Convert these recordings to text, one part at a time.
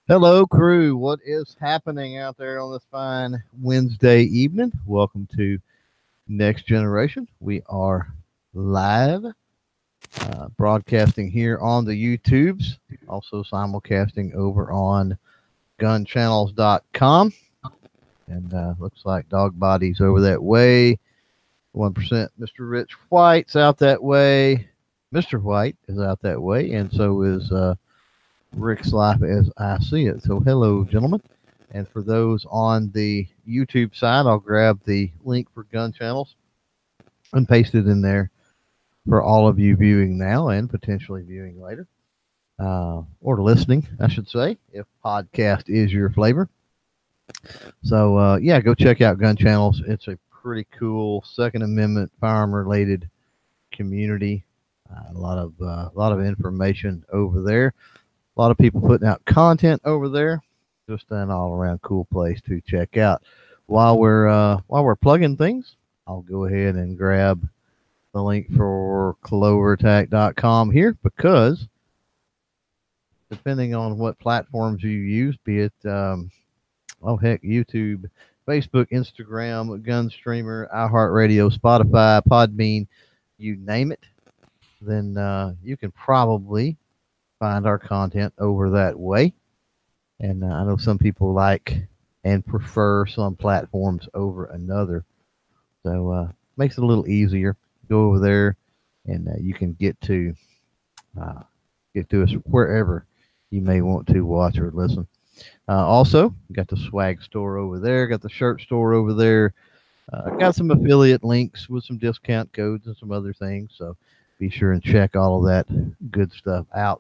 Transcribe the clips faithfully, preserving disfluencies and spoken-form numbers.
Hello, crew. What is happening out there on this fine Wednesday evening? Welcome to Next Generation. We are live, uh, broadcasting here on the YouTubes, also simulcasting over on gun channels dot com. And uh, looks like Dog Body's over that way. one percent Mister Rich White's out that way. Mister White is out that way, and so is uh, Rick's Life as I see it. So, hello, gentlemen. And for those on the YouTube side, I'll grab the link for Gun Channels and paste it in there for all of you viewing now and potentially viewing later, uh, or listening, I should say, if podcast is your flavor. So, uh, yeah, go check out Gun Channels. It's a pretty cool Second Amendment firearm related community. Uh, a lot of uh, a lot of information over there. A lot of people putting out content over there. Just an all around cool place to check out. While we're uh, while we're plugging things, I'll go ahead and grab the link for clover attack dot com here, because depending on what platforms you use, be it um, oh heck, YouTube, Facebook, Instagram, Gunstreamer, iHeartRadio, Spotify, Podbean, you name it, then uh, you can probably find our content over that way. And uh, I know some people like and prefer some platforms over another. So uh, makes it a little easier. Go over there and uh, you can get to uh, get to us wherever you may want to watch or listen. Uh, also, got the swag store over there, got the shirt store over there. Uh, got some affiliate links with some discount codes and some other things. So be sure and check all of that good stuff out.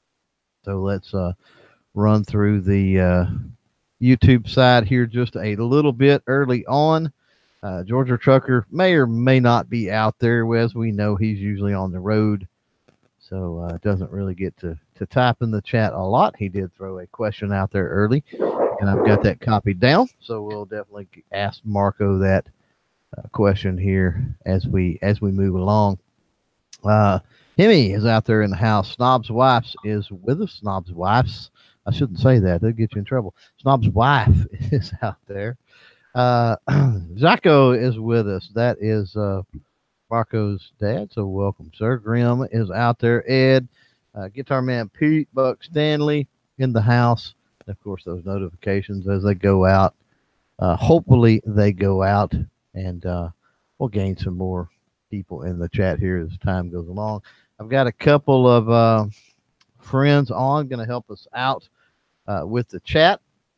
So let's uh, run through the uh, YouTube side here just a little bit early on. Uh, Georgia Trucker may or may not be out there. As we know, he's usually on the road, so uh, doesn't really get to, to type in the chat a lot. He did throw a question out there early, and I've got that copied down, so we'll definitely ask Marco that uh, question here as we as we move along. Uh, Hemi is out there in the house. Snob's Wife's is with us. Snob's Wife's. I shouldn't say that. They'll get you in trouble. Snob's wife is out there. Uh, Zacho is with us. That is uh, Marco's dad. So welcome, sir. Grim is out there. Ed, uh, Guitar Man Pete, Buck Stanley in the house. And of course, those notifications as they go out. Uh, hopefully they go out, and uh, we'll gain some more people in the chat here as time goes along. I've got a couple of uh, friends on going to help us out uh, with the chat,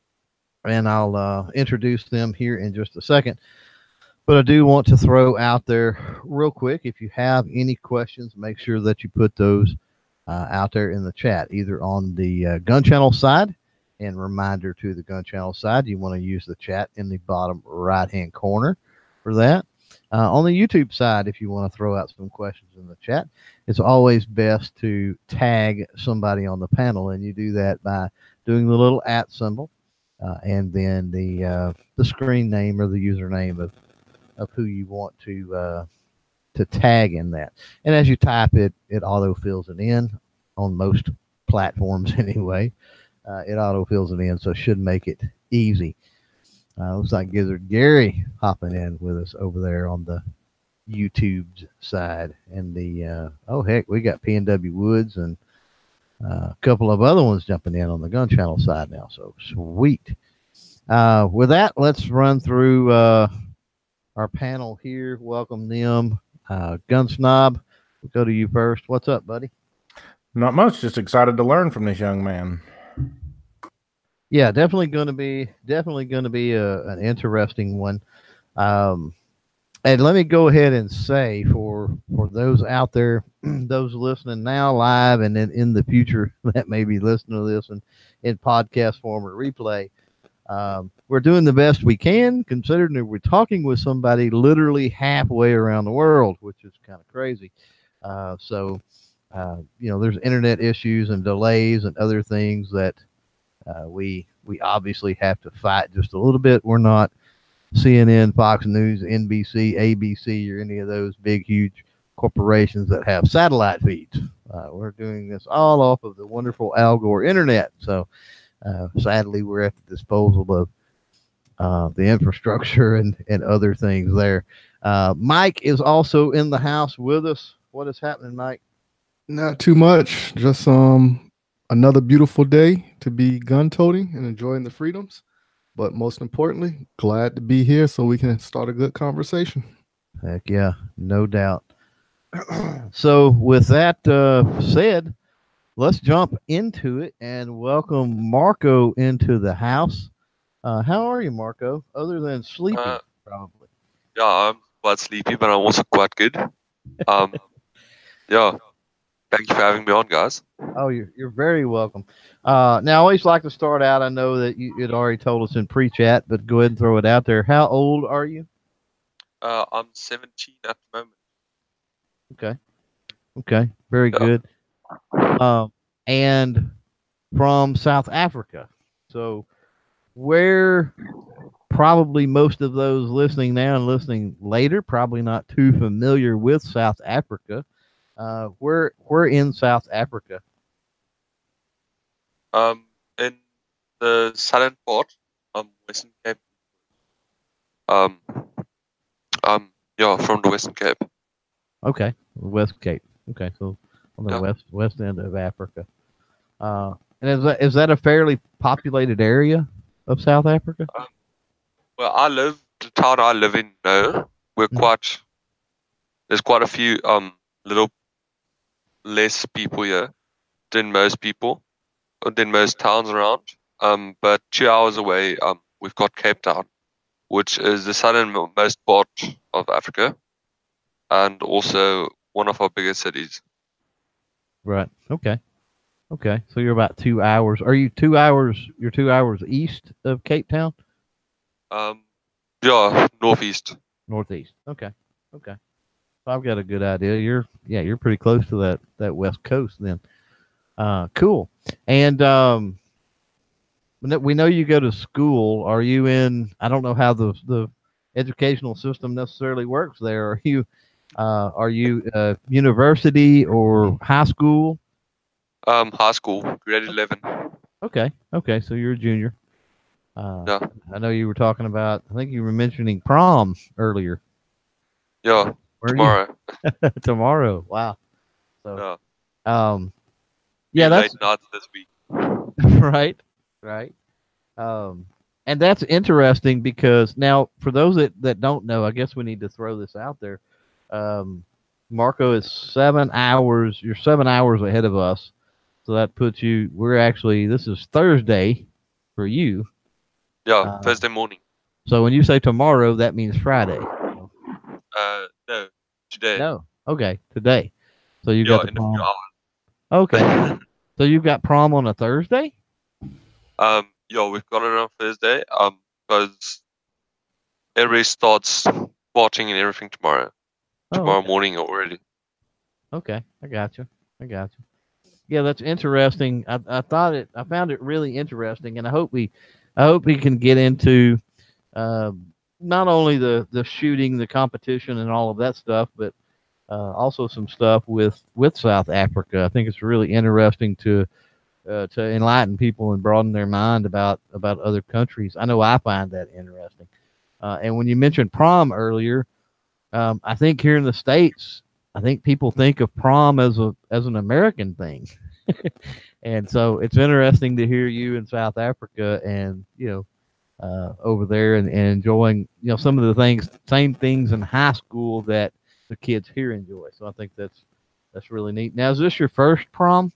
and I'll uh, introduce them here in just a second. But I do want to throw out there real quick, if you have any questions, make sure that you put those uh, out there in the chat, either on the uh, Gun Channel side, and reminder to the Gun Channel side, you want to use the chat in the bottom right-hand corner for that. Uh, on the YouTube side, if you want to throw out some questions in the chat, it's always best to tag somebody on the panel, and you do that by doing the little at symbol uh, and then the uh, the screen name or the username of of who you want to uh, to tag in that. And as you type it, it auto fills it in on most platforms anyway. Uh, it auto fills it in, so it should make it easy. Uh, looks like Gizzard Gary hopping in with us over there on the YouTube side. And the, uh, oh, heck, we got P N W Woods and uh, a couple of other ones jumping in on the Gun Channel side now. So sweet. Uh, with that, let's run through uh, our panel here. Welcome them. Uh, Gun Snob, we'll go to you first. What's up, buddy? Not much. Just excited to learn from this young man. Yeah, definitely going to be definitely going to be a, an interesting one. Um, and let me go ahead and say for for those out there, those listening now live, and then in the future that may be listening to this in, in podcast form or replay, um, we're doing the best we can, considering that we're talking with somebody literally halfway around the world, which is kind of crazy. Uh, so, uh, you know, there's internet issues and delays and other things that Uh, we we obviously have to fight just a little bit. We're not C N N, Fox News, N B C, A B C, or any of those big, huge corporations that have satellite feeds. Uh, we're doing this all off of the wonderful Al Gore internet. So Uh, sadly, we're at the disposal of uh, the infrastructure and, and other things there. Uh, Mike is also in the house with us. What is happening, Mike? Not too much. Just um another beautiful day to be gun toting and enjoying the freedoms. But most importantly, glad to be here so we can start a good conversation. Heck yeah, no doubt. So with that uh, said, let's jump into it and welcome Marco into the house. Uh, how are you, Marco? Other than sleepy, Uh, probably. yeah, I'm quite sleepy, but I'm also quite good. Um, yeah, thank you for having me on, guys. Oh, you're you're very welcome. Uh, now, I always like to start out. I know that you had already told us in pre-chat, but go ahead and throw it out there. How old are you? Uh, I'm seventeen at the moment. Okay. Okay. Very Yeah. good. Um, and from South Africa. So, where probably most of those listening now and listening later probably not too familiar with South Africa. Uh, where where in South Africa? Um, in the southern part, um, Western Cape. Um, um, yeah, from the Western Cape. Okay, West Cape. Okay, so on the Yeah. west west end of Africa. Uh, and is that is that a fairly populated area of South Africa? Well, I live the town I live in now. We're Mhm. quite there's quite a few um little less people here than most people, or than most towns around. Um, but two hours away, um, we've got Cape Town, which is the southernmost part of Africa, and also one of our biggest cities. Right. Okay. Okay. So you're about two hours. Are you two hours? You're two hours east of Cape Town, Um, yeah, northeast. northeast. Okay. Okay. So I've got a good idea. You're yeah, you're pretty close to that that west coast then. Uh, cool. And um, we know- we know you go to school. Are you in? I don't know how the the educational system necessarily works there. Are you? Uh, are you uh, university or high school? Um, high school, grade eleven. Okay. Okay. So you're a junior. Uh, Yeah, I know you were talking about. I think you were mentioning prom earlier. yeah, Where are tomorrow. you? Tomorrow. Wow. So, Yeah, um, yeah, Few that's late nights this week. right. Right. Um, and that's interesting because now, for those that, that don't know, I guess we need to throw this out there. Um, Marco is seven hours. You're seven hours ahead of us, so that puts you. We're actually. This is Thursday for you. Yeah, Uh, Thursday morning. So when you say tomorrow, that means Friday. Uh, no, today. No. Okay, today. So you Yeah, got the in a few prom. hours. Okay. So you've got prom on a Thursday? Um, yeah, we've got it on Thursday. Um, because everybody starts watching and everything tomorrow. Oh, Tomorrow okay. morning already. Okay, I got you. I got you. Yeah, that's interesting. I, I thought it. I found it really interesting, and I hope we, I hope we can get into, uh, not only the the shooting, the competition, and all of that stuff, but uh, also some stuff with with South Africa. I think it's really interesting to uh, to enlighten people and broaden their mind about about other countries. I know I find that interesting. Uh, and when you mentioned prom earlier, um, I think here in the States, I think people think of prom as a as an American thing. And so it's interesting to hear you in South Africa and, you know, uh, over there and, and enjoying, you know, some of the things, same things in high school that the kids here enjoy. So I think that's that's really neat. Now, is this your first prom?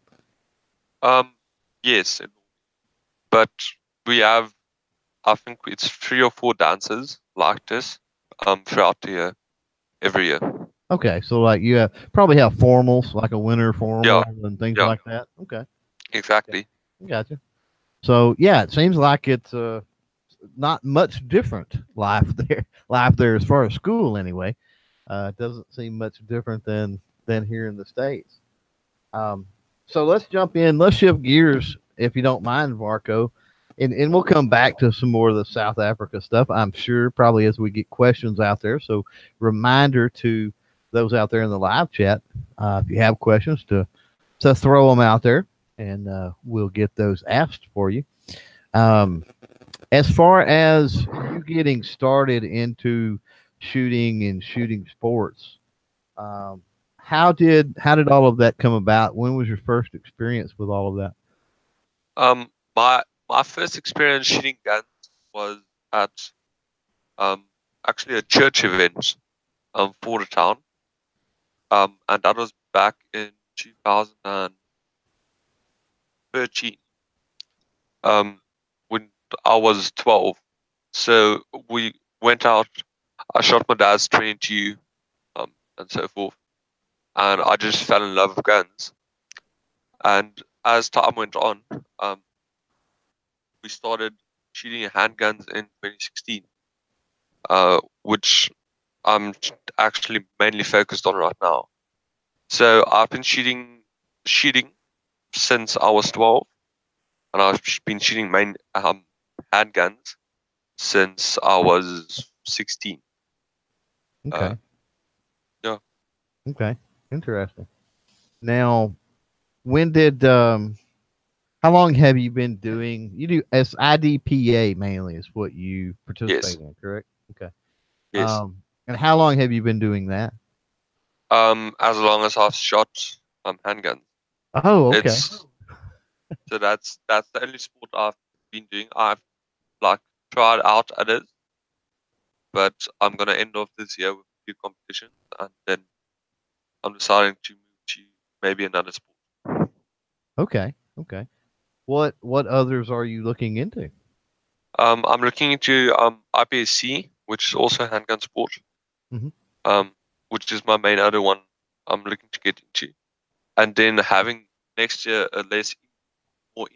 Um, yes, it- but we have, I think it's three or four dances like this, um, throughout the year, every year. Okay, so like you have, probably have formals, like a winter formal Yeah, and things yeah. like that. Okay. Exactly. Gotcha. So yeah, it seems like it's uh, not much different life there. Life there, as far as school, anyway, uh, it doesn't seem much different than than here in the States. Um, so let's jump in. Let's shift gears, if you don't mind, Marco, and and we'll come back to some more of the South Africa stuff. I'm sure, probably as we get questions out there. So reminder to those out there in the live chat, uh, if you have questions, to to throw them out there. and uh, we'll get those asked for you. Um, as far as you getting started into shooting and shooting sports, um, how did how did all of that come about? When was your first experience with all of that? Um, my my first experience shooting guns was at um actually a church event um for the town. Um, and that was back in two thousand thirteen. Um, when I was twelve. So we went out. I shot my dad's twenty-two, um, and so forth. And I just fell in love with guns. And as time went on, um, we started shooting handguns in twenty sixteen, uh, which I'm actually mainly focused on right now. So I've been shooting shooting since I was twelve, and I've been shooting main um, handguns since I was sixteen. Okay. Uh, yeah. Okay. Interesting. Now, when did um how long have you been doing you do as I D P A mainly is what you participate Yes. in, correct? Okay. Yes. Um and how long have you been doing that? Um, as long as I've shot um handguns. Oh, okay. It's so that's that's the only sport I've been doing. I've like tried out others, but I'm gonna end off this year with a few competitions, and then I'm deciding to move to maybe another sport. Okay. Okay. What what others are you looking into? Um, I'm looking into um I P S C, which is also a handgun sport. Mhm. Um, which is my main other one I'm looking to get into, and then having next year a less more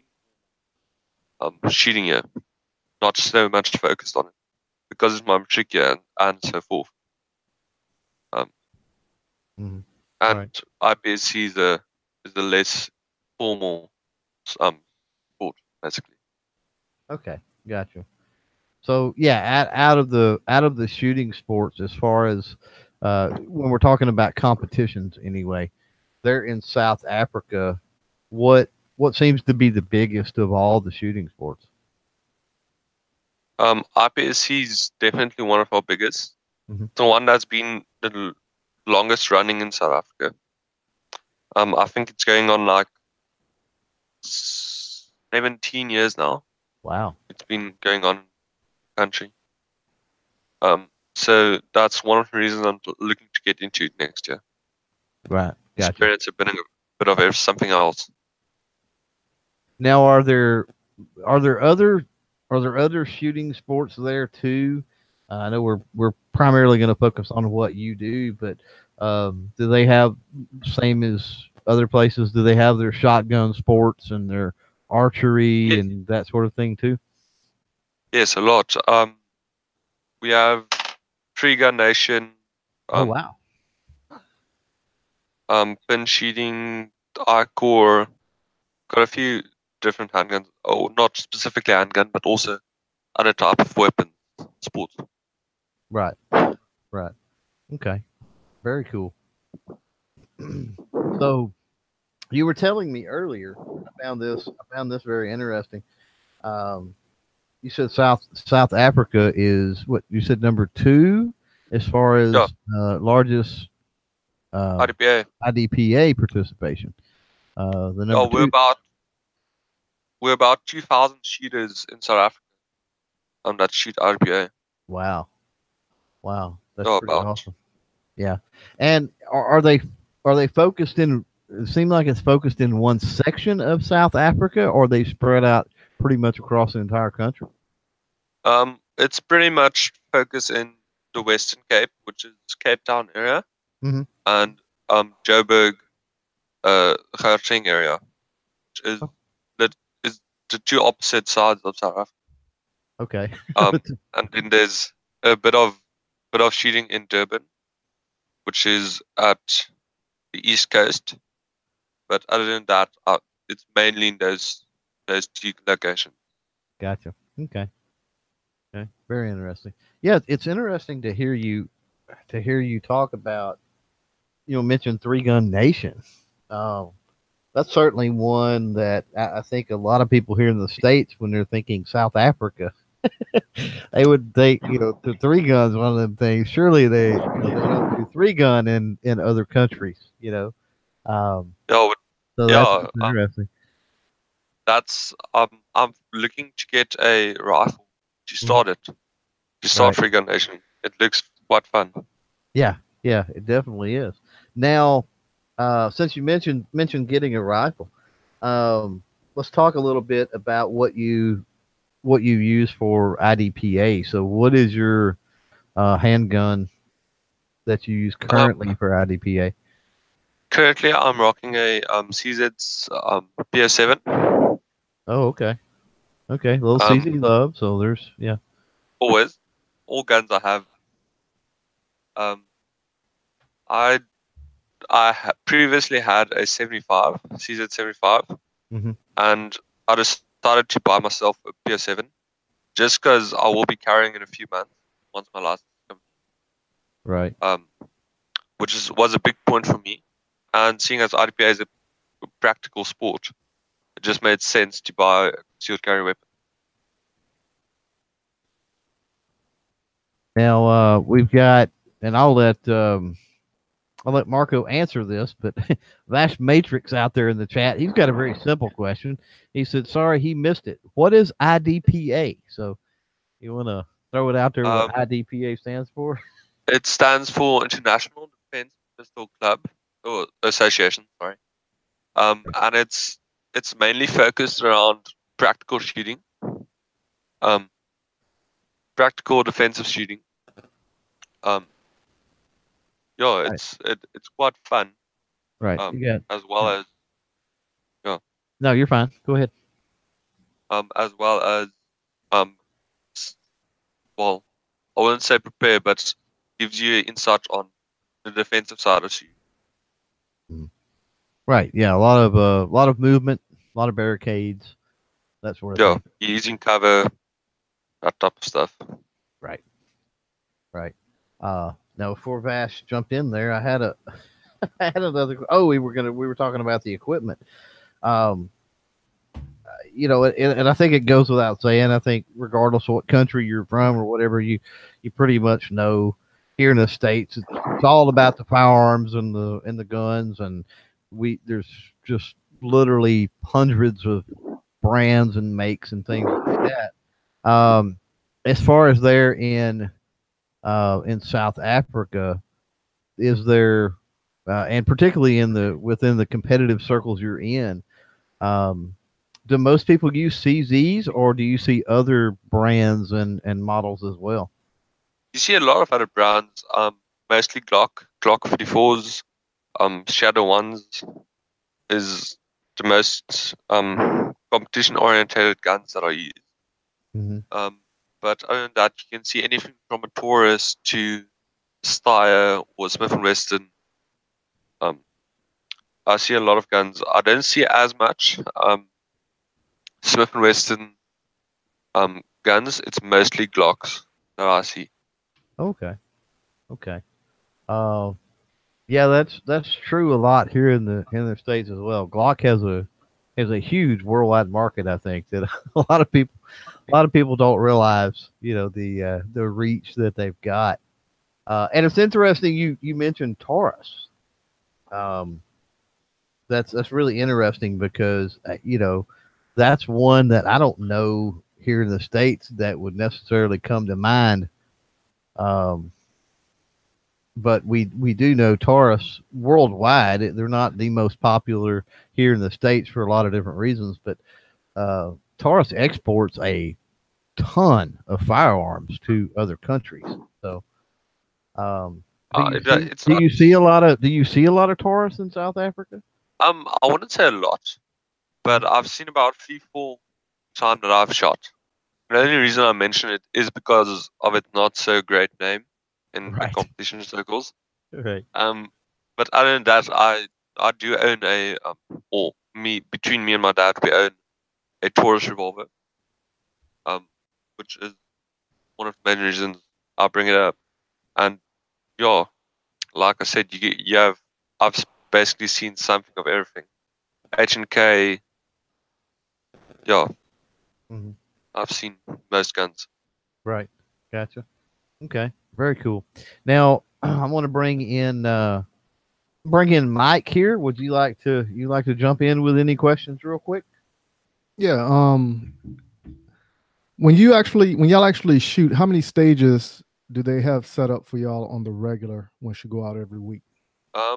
um shooting year, not so much focused on it because it's my matric year and, and so forth. Um, Mhm. and Right. I P S C is a is a less formal um sport basically. Okay. Gotcha. So yeah, out, out of the out of the shooting sports, as far as uh, when we're talking about competitions, anyway, they're in South Africa. What what seems to be the biggest of all the shooting sports? Um, I P S C is definitely one of our biggest. Mhm. The one that's been the l- longest running in South Africa. Um, I think it's going on like seventeen years now. Wow. It's been going on in the country. Um, so that's one of the reasons I'm looking to get into it next year. Right. Gotcha. Experience a bit, a bit of ev- something else. Now, are there are there other are there other shooting sports there too? Uh, I know we're we're primarily going to focus on what you do, but um, do they have same as other places? Do they have their shotgun sports and their archery Ye- and that sort of thing too? Yes, a lot. Um, we have Tree Gun Nation, Oh um, wow! um, pin shooting, I-Core, got a few different handguns. Oh, not specifically handgun, but also other type of weapons sports. Right, right. Okay, very cool. So you were telling me earlier. I found this. I found this very interesting. Um, you said South South Africa is what you said number two as far as Yeah, uh, largest uh, I D P A. I D P A participation. Uh, the Yeah, number we're two. about we're about two thousand shooters in South Africa. Um, that shoot I D P A. Wow, wow, that's Yeah, pretty about. awesome. Yeah, and are, are they are they focused in? It seems like it's focused in one section of South Africa, or they spread out pretty much across the entire country. Um, it's pretty much focused in the Western Cape, which is Cape Town area, Mhm. and um Joburg, uh, Gauteng area, which is Oh. that is the two opposite sides of South Africa. Okay. Um, and then there's a bit of bit of shooting in Durban, which is at the east coast. But other than that, uh, it's mainly in those those two locations. Gotcha. Okay. Okay. Very interesting. Yeah, it's interesting to hear you to hear you talk about, you know, mention Three Gun Nation. Um, that's certainly one that I, I think a lot of people here in the States, when they're thinking South Africa, they would think, you know, the three guns, one of them things. Surely they, you know, they don't do three gun in, in other countries, you know. Um, Yeah, but- so that's, yeah. that's Um, interesting. that's um, I'm looking to get a rifle to Mhm. start it. To start Right. Free Gun Nation. It looks quite fun. Yeah, yeah, it definitely is. Now, uh, since you mentioned mentioned getting a rifle, um, let's talk a little bit about what you what you use for I D P A. So, what is your uh, handgun that you use Um, currently for I D P A? currently, I'm rocking a um, C Z's um, P S seven. Oh, okay, okay, little Um, C Z love. So there's yeah, always, all guns I have. Um, I I ha- previously had a seventy-five, C Z seventy-five, hmm and I decided to buy myself a P S seven just because I will be carrying in a few months once my license comes. right. Um, which is was a big point for me. And seeing as I D P A is a practical sport, it just made sense to buy a concealed carry weapon. Now uh, we've got, and I'll let um, I'll let Marco answer this, but Vash Matrix out there in the chat, he's got a very simple question. He said, "Sorry, he missed it. What is I D P A?" So you want to throw it out there Um, what I D P A stands for? it stands for International Defense Pistol Club or Association, sorry. Um, and it's it's mainly focused around practical shooting, um, practical defensive shooting. Um, yeah, Right. it's it, it's quite fun. Right. Um, You got as well as yeah, no. You're fine. Go ahead. um, as well as um, s- well, I wouldn't say prepare, but gives you insight on the defensive side of shooting. Right. Yeah. A lot of uh, a lot of movement, a lot of barricades, that sort of Yeah, thing. using cover, that type of stuff. Right. Right. Uh, now before Vash jumped in there, I had a I had another. Oh, we were gonna we were talking about the equipment. Um, you know, and, and I think it goes without saying. I think regardless of what country you're from or whatever, you you pretty much know here in the states, it's, it's all about the firearms and the and the guns, and we there's just literally hundreds of brands and makes and things like that. Um, as far as there in uh, in South Africa, is there, uh, and particularly in the within the competitive circles you're in, um, do most people use C Zs or do you see other brands and, and models as well? You see a lot of other brands, um, mostly Glock, Glock fifty-fours, um, Shadow ones is the most um, competition-oriented guns that I use. Mm-hmm. Um, but other than that, you can see anything from a Taurus to Steyr or Smith and Wesson. Um, I see a lot of guns. I don't see as much um, Smith and Wesson um, guns. It's mostly Glocks that I see. Okay. Okay. Uh, yeah, that's that's true a lot here in the in the states as well. Glock has a has a huge worldwide market. I think that a lot of people a lot of people don't realize, you know, the uh, the reach that they've got. Uh, and it's interesting you you mentioned Taurus. Um, that's that's really interesting because uh, you know that's one that I don't know here in the states that would necessarily come to mind. Um, but we we do know Taurus worldwide. They're not the most popular here in the states for a lot of different reasons, but uh, Taurus exports a ton of firearms to other countries. So, um, do Uh, you it, uh, see it's do uh, you see a lot of do you see a lot of Taurus in South Africa? um, I wouldn't say a lot, but I've seen about three, four times that I've shot. The only reason I mention it is because of its not so great name in the Right, competition circles. right, Um, but other than that, I I do own a um, or me between me and my dad, we own a Taurus revolver. Um, which is one of the main reasons I bring it up. And yeah, like I said, you get you have I've s- basically seen something of everything. H and K. Yeah, Mhm. I've seen most guns. Right. Gotcha. Okay. Very cool. Now I want to bring in uh bring in Mike here. Would you like to you like to jump in with any questions real quick? Yeah. Um, when you actually, when y'all actually shoot, how many stages do they have set up for y'all on the regular once you go out every week? Um,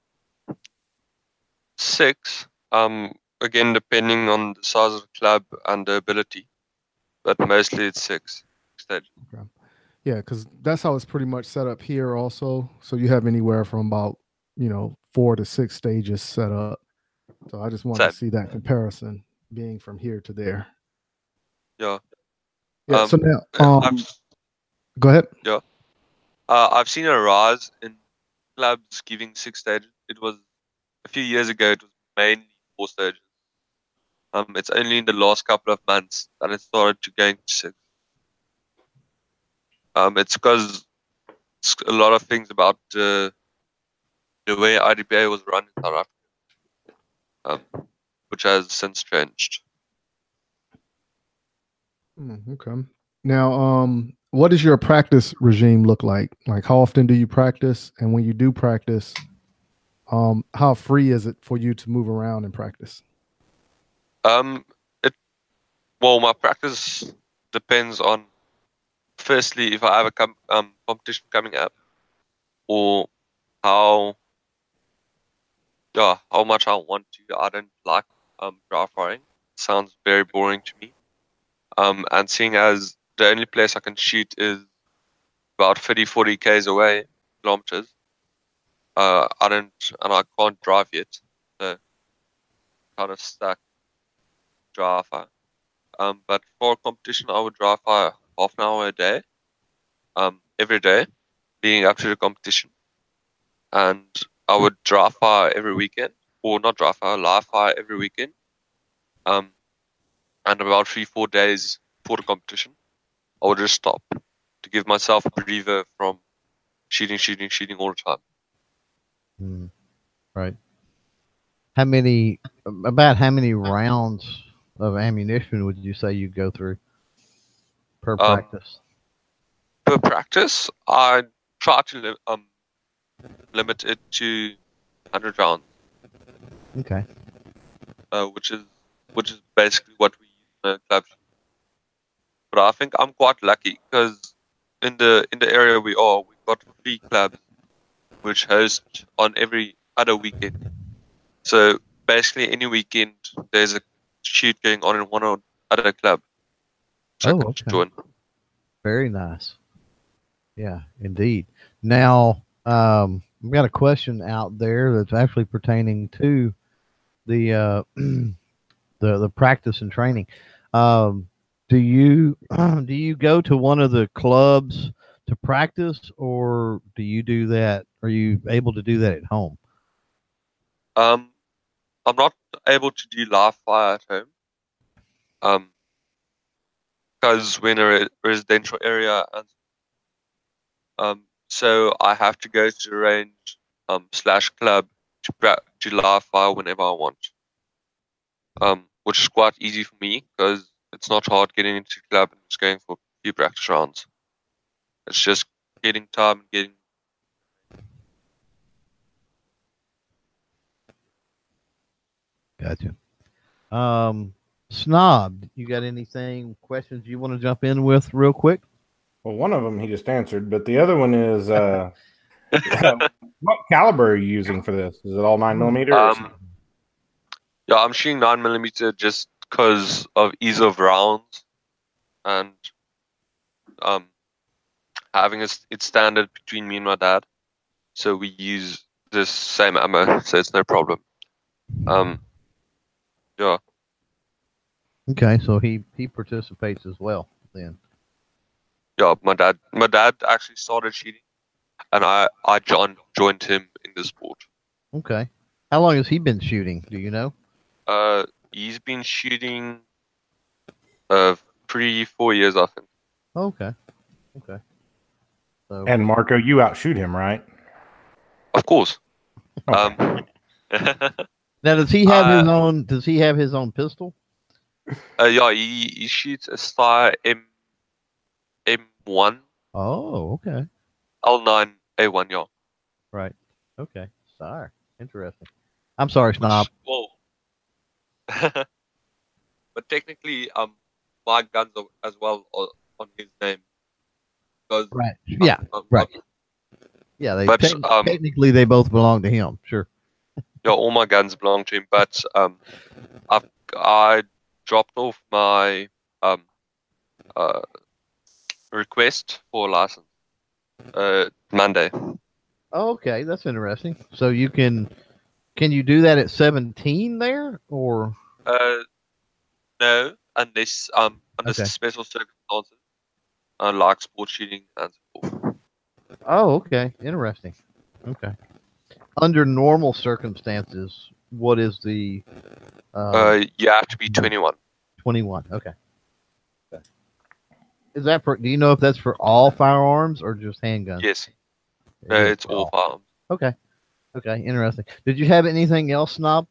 six. Um, again, depending on the size of the club and the ability, but mostly it's six stages. Okay. Yeah, because that's how it's pretty much set up here also. So you have anywhere from about, you know, four to six stages set up. So I just wanted Same. to see that comparison being from here to there. Yeah. Yeah. Um, so now, uh, um, I've go ahead. yeah. Uh, I've seen a rise in clubs giving six stages. It was a few years ago. It was mainly four stages. Um, it's only in the last couple of months that it started to going to six. Um, it's because a lot of things about uh, the way I D P A was run in South Africa, um, which has since changed. Mm, okay. Now, um, what does your practice regime look like? Like, how often do you practice? And when you do practice, um, how free is it for you to move around and practice? Um, it well, my practice depends on firstly if I have a com- um competition coming up, or how yeah how much I want to. I don't like um dry firing. It sounds very boring to me. Um, and seeing as the only place I can shoot is about thirty, forty k's away, kilometers. Uh, I don't, and I can't drive yet, so kind of stuck dry fire. Um, but for competition, I would dry fire half an hour a day, um, every day, leading up to the competition, and I would dry fire every weekend, or not dry fire, live fire every weekend. Um, and about three, four days before the competition, I would just stop to give myself a breather from shooting, shooting, shooting all the time. Hmm. Right. How many about how many rounds of ammunition would you say you go through per Um, practice? per practice, I try to li- um limit it to one hundred rounds, Okay. uh, which is which is basically what we use in a club. But I think I'm quite lucky because in the in the area we are, we've got three clubs which host on every other weekend. So basically, any weekend there's a shoot going on in one or other club, which I Oh, can okay. join. Very nice. Yeah, indeed. Now, um, I've got a question out there that's actually pertaining to the uh, the the practice and training. Um, do you do you go to one of the clubs to practice, or do you do that? Are you able to do that at home? Um, I'm not able to do live fire at home. Um, because we're in a re- residential area, and um, so I have to go to the range um slash club to pra- to live fire whenever I want. Um, which is quite easy for me because it's not hard getting into the club and just going for a few practice rounds. It's just getting time and getting. Gotcha. Um, Snob, you got anything questions you want to jump in with real quick? Well, one of them he just answered, but the other one is uh, what caliber are you using for this? Is it all nine millimeter? or um, yeah, I'm shooting nine millimeter just because of ease of rounds and um having it it's standard between me and my dad, so we use this same ammo, so it's no problem. Um, yeah, Okay, so he he participates as well then. yeah. My dad, my dad actually started shooting, and I I joined joined him in the sport. Okay. How long has he been shooting? Do you know? Uh, he's been shooting uh three four years, I think. Okay. Okay. So And Marco, you outshoot him, right? Of course. Okay. Um, Now, does he have his Uh, own? Does he have his own pistol? Uh, yeah, he, he shoots a Steyr M M1 Oh, okay, L nine A one, yeah. right, okay. Sorry, interesting. I'm sorry, Snob. Well, but technically, um, my guns are as well are on his name because Right. Yeah. um, Right. um, Yeah. They But, techni- um, technically they both belong to him. Sure. yeah, all my guns belong to him. But um, I I dropped off my um uh request for a license uh Monday. Oh, okay, that's interesting. So you can can you do that at seventeen there or Uh, no, unless um under Okay. special circumstances, uh, like sport shooting and so forth. Oh, okay, interesting. Okay. Under normal circumstances, what is the um, Uh, you have to be twenty-one. twenty-one? Okay. Okay. Is that for? Do you know if that's for all firearms or just handguns? Yes, It uh, is it's for all firearms. Okay. Okay. Interesting. Did you have anything else, Snob?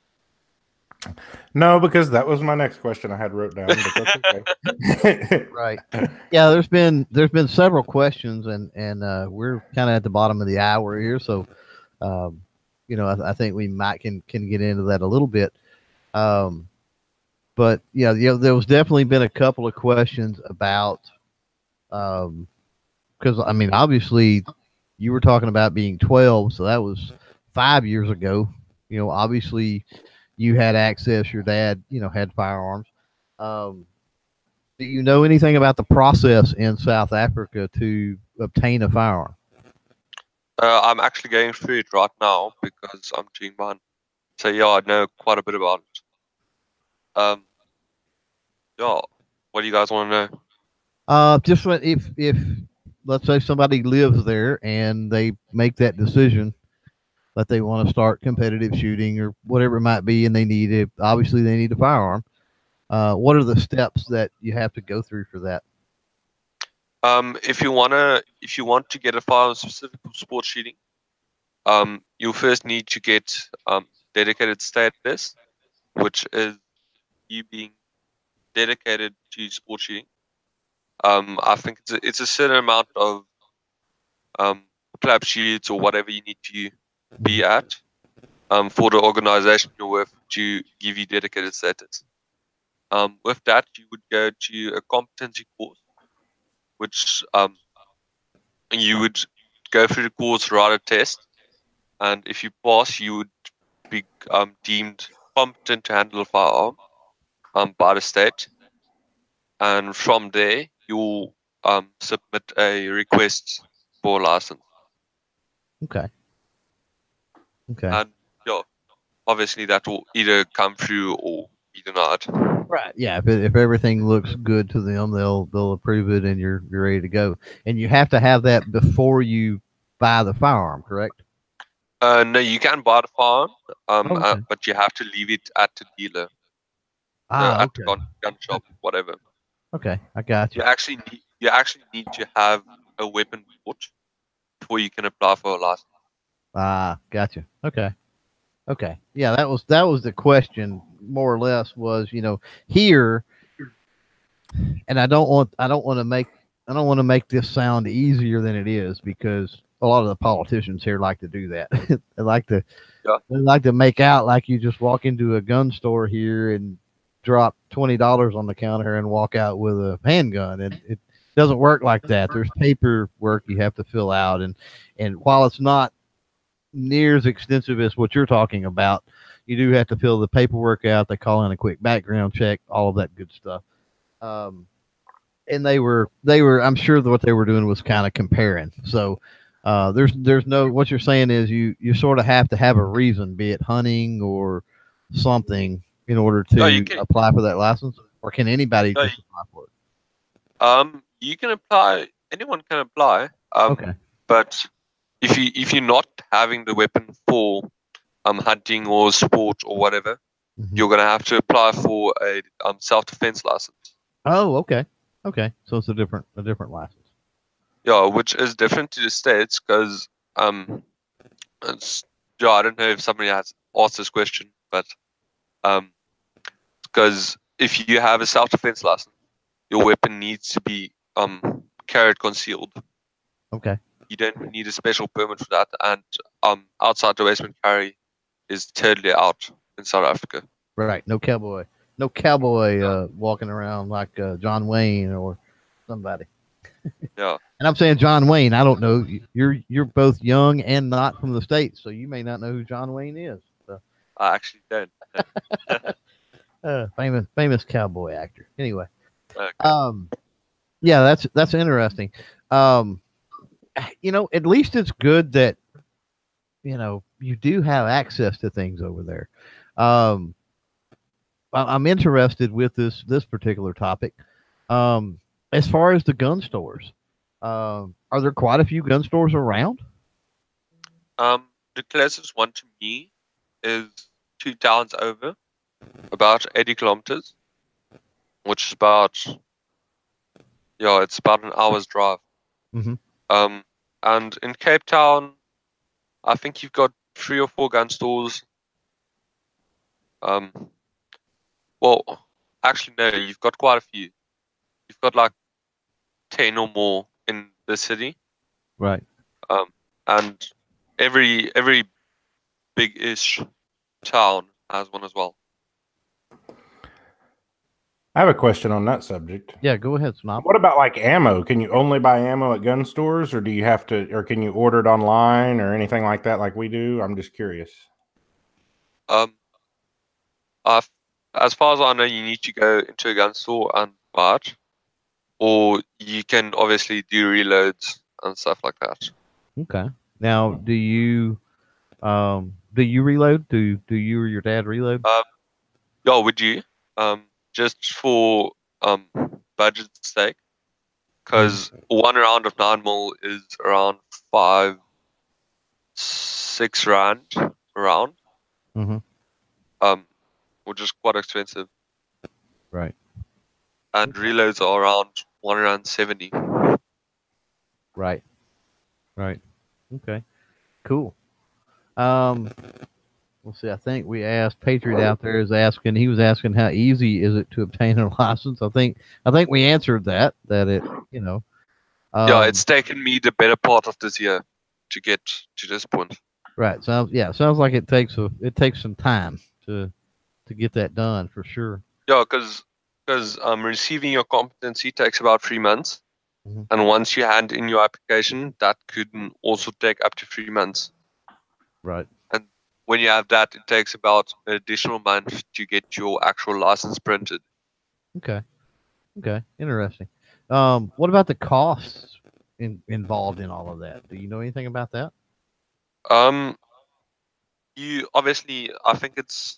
No, because that was my next question I had wrote down. But that's okay. Right. Yeah. There's been there's been several questions, and and uh, we're kind of at the bottom of the hour here, so um, you know I, I think we might can can get into that a little bit. Um, but yeah, yeah, there was definitely been a couple of questions about um, because I mean obviously you were talking about being twelve, so that was five years ago. You know, obviously you had access. Your dad, you know, had firearms. Um, do you know anything about the process in South Africa to obtain a firearm? Uh, I'm actually going through it right now because I'm doing mine. So yeah, I know quite a bit about it. Um, yeah. What do you guys want to know? Uh, just when, if if let's say somebody lives there and they make that decision that they want to start competitive shooting or whatever it might be, and they need it. Obviously, they need a firearm. Uh, what are the steps that you have to go through for that? Um, if you wanna, if you want to get a firearm specific for sport shooting, um, you first need to get um dedicated status, which is you being dedicated to sport shooting. Um, I think it's a, it's a certain amount of um club shoots or whatever you need to be at um for the organization you're with to give you dedicated status. Um, with that, you would go to a competency course, which um you would go through the course, write a test, and if you pass, you would be um, deemed competent to handle a firearm um, by the state. And from there, you'll um, submit a request for a license. Okay. Okay. And yeah, obviously that will either come through or be denied. Right. Yeah. If, it, if everything looks good to them, they'll they'll approve it, and you're you're ready to go. And you have to have that before you buy the firearm, correct? Uh, no, you can buy the firearm, um, Okay. uh, but you have to leave it at the dealer, Ah. uh, at Okay. the gun, gun shop, whatever. Okay. I got you. You actually need you actually need to have a weapon bought before you can apply for a license. Ah. Gotcha. Okay. Okay. Yeah. That was that was the question, more or less. Was you know here, and I don't want I don't want to make I don't want to make this sound easier than it is, because a lot of the politicians here like to do that. They like to Yeah. they like to make out like you just walk into a gun store here and drop twenty dollars on the counter and walk out with a handgun, and it doesn't work like that. There's paperwork you have to fill out, and and while it's not near as extensive as what you're talking about, you do have to fill the paperwork out. They call in a quick background check, all of that good stuff. Um, and they were they were I'm sure that what they were doing was kind of comparing. So uh, there's there's no what you're saying is you you sort of have to have a reason, be it hunting or something, in order to No, you can- apply for that license, or can anybody No, just apply for it? Um, you can apply. Anyone can apply. Um, Okay. But if you if you're not having the weapon for um hunting or sport or whatever, Mhm. you're gonna have to apply for a um self defense license. Oh, okay, okay. So it's a different a different license. Yeah, which is different to the states because um, it's, yeah, I don't know if somebody has asked this question, but um, because if you have a self-defense license, your weapon needs to be um carried concealed. Okay. You don't need a special permit for that, and um, outside the basement carry is totally out in South Africa. Right. No cowboy. No cowboy uh, walking around like uh, John Wayne or somebody. Yeah. And I'm saying John Wayne. I don't know. You're you're both young and not from the States, so you may not know who John Wayne is. So. I actually don't. uh, famous famous cowboy actor. Anyway. Okay. Um. Yeah, that's that's interesting. Um. You know, at least it's good that you know you do have access to things over there. Um. I'm interested with this this particular topic. Um, as far as the gun stores, um, are there quite a few gun stores around? Um, the closest one to me is two towns over, about eighty kilometers, which is about yeah, it's about an hour's drive. Mm-hmm. Um, and in Cape Town, I think you've got three or four gun stores. Um. Well, actually, no, you've got quite a few. You've got like ten or more in the city. Right. Um, and every every big-ish town has one as well. I have a question on that subject. Yeah, go ahead, Snob. What about like ammo? Can you only buy ammo at gun stores, or do you have to, or can you order it online or anything like that, like we do? I'm just curious. Um, uh, as far as I know, you need to go into a gun store and buy it, or you can obviously do reloads and stuff like that. Okay. Now, do you um do you reload? Do do you or your dad reload? Um, yeah, would you? Um, just for um budget sake, because one round of nine mil is around five, six rand a round. Mm-hmm. Um, which is quite expensive. Right. And reloads are around one rand seventy. Right. Right. Okay. Cool. Um, let's see. I think we asked Patriot out there is asking. He was asking how easy is it to obtain a license. I think. I think we answered that. That it. You know. Um, Yeah, it's taken me the better part of this year to get to this point. Right. Sounds. Yeah. Sounds like it takes a. It takes some time to to get that done for sure. Yeah, because because um receiving your competency takes about three months, mm-hmm. and once you hand in your application, that could also take up to three months. Right. And when you have that, it takes about an additional month to get your actual license printed. Okay. Okay. Interesting. Um, what about the costs in, involved in all of that? Do you know anything about that? Um, you obviously, I think it's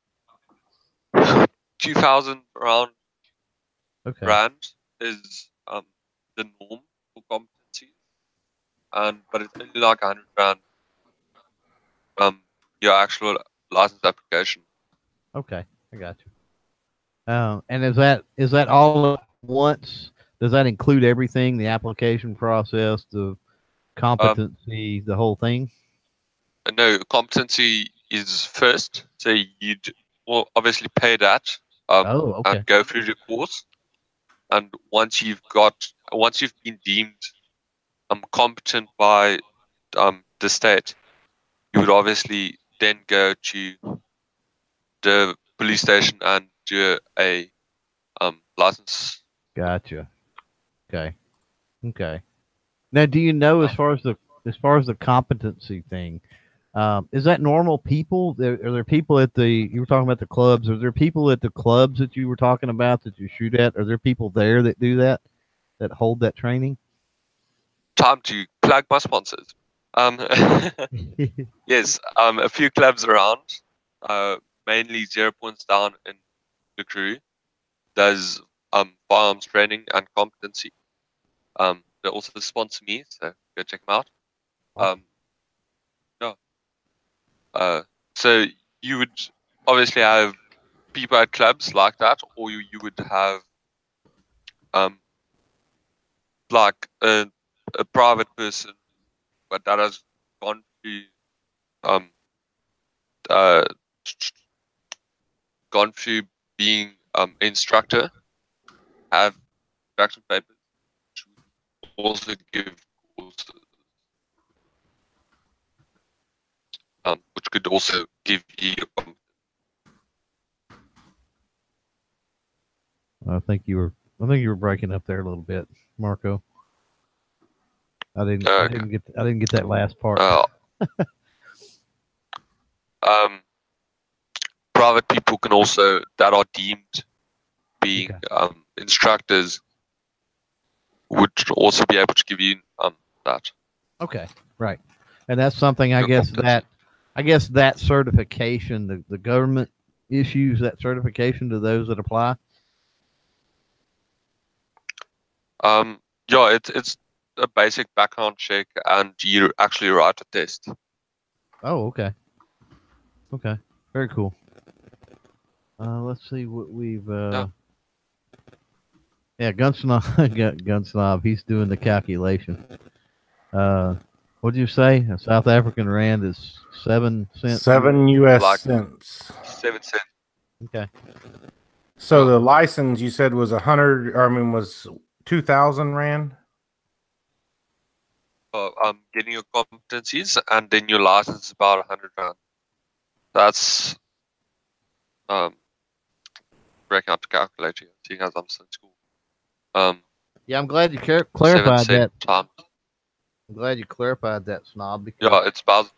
two thousand around okay. rand is um the norm for competency, and but it's only like a hundred rand. Um, your actual license application. Okay, I got you. Um, and is that is that all at once? Does that include everything? The application process, the competency, um, the whole thing? No, competency is first. So you'd well obviously pay that. Um, oh, okay. And go through the course. And once you've got, once you've been deemed um competent by um the state, you would obviously then go to the police station and do a um license. Gotcha. Okay. Okay. Now, do you know as far as the as far as the competency thing, um, is that normal people? There, are there people at the you were talking about the clubs? Are there people at the clubs that you were talking about that you shoot at? Are there people there that do that, that hold that training? Time to plug my sponsors. Um, yes, um, a few clubs around, uh, mainly Zero Points Down in the crew, does um firearms training and competency. Um, they also sponsor me, so go check them out. Um, yeah. Uh, so you would obviously have people at clubs like that, or you, you would have um like a a private person, but that has gone through um uh gone through being um instructor have instruction papers, which would also give courses, um, which could also give you um, I think you were. I think you were breaking up there a little bit, Marco. I didn't. I Okay. didn't get. I didn't get that last part. uh, um private people can also that are deemed being Okay. um instructors would also be able to give you um that. Okay, right. And that's something I Your guess competency. that I guess that certification, the, the government issues that certification to those that apply. Um, yeah, it's it's a basic background check, and you actually write a test. Oh, okay. Okay. Very cool. Uh, let's see what we've uh Yeah. yeah, Gunsnob Gunsnob, he's doing the calculation. Uh what did you say? A South African rand is seven cents. Seven U S Like- cents. Seven cents. Okay. So the license you said was a hundred. Or I mean, was two thousand rand. Uh, um, getting your competencies, and then your license is about a hundred rand. That's um, breaking out the calculator, here, seeing as I'm still in school. Um, Yeah, I'm glad you clar- seven clarified that. cent times. I'm glad you clarified that, Snob, because Yeah, it's about.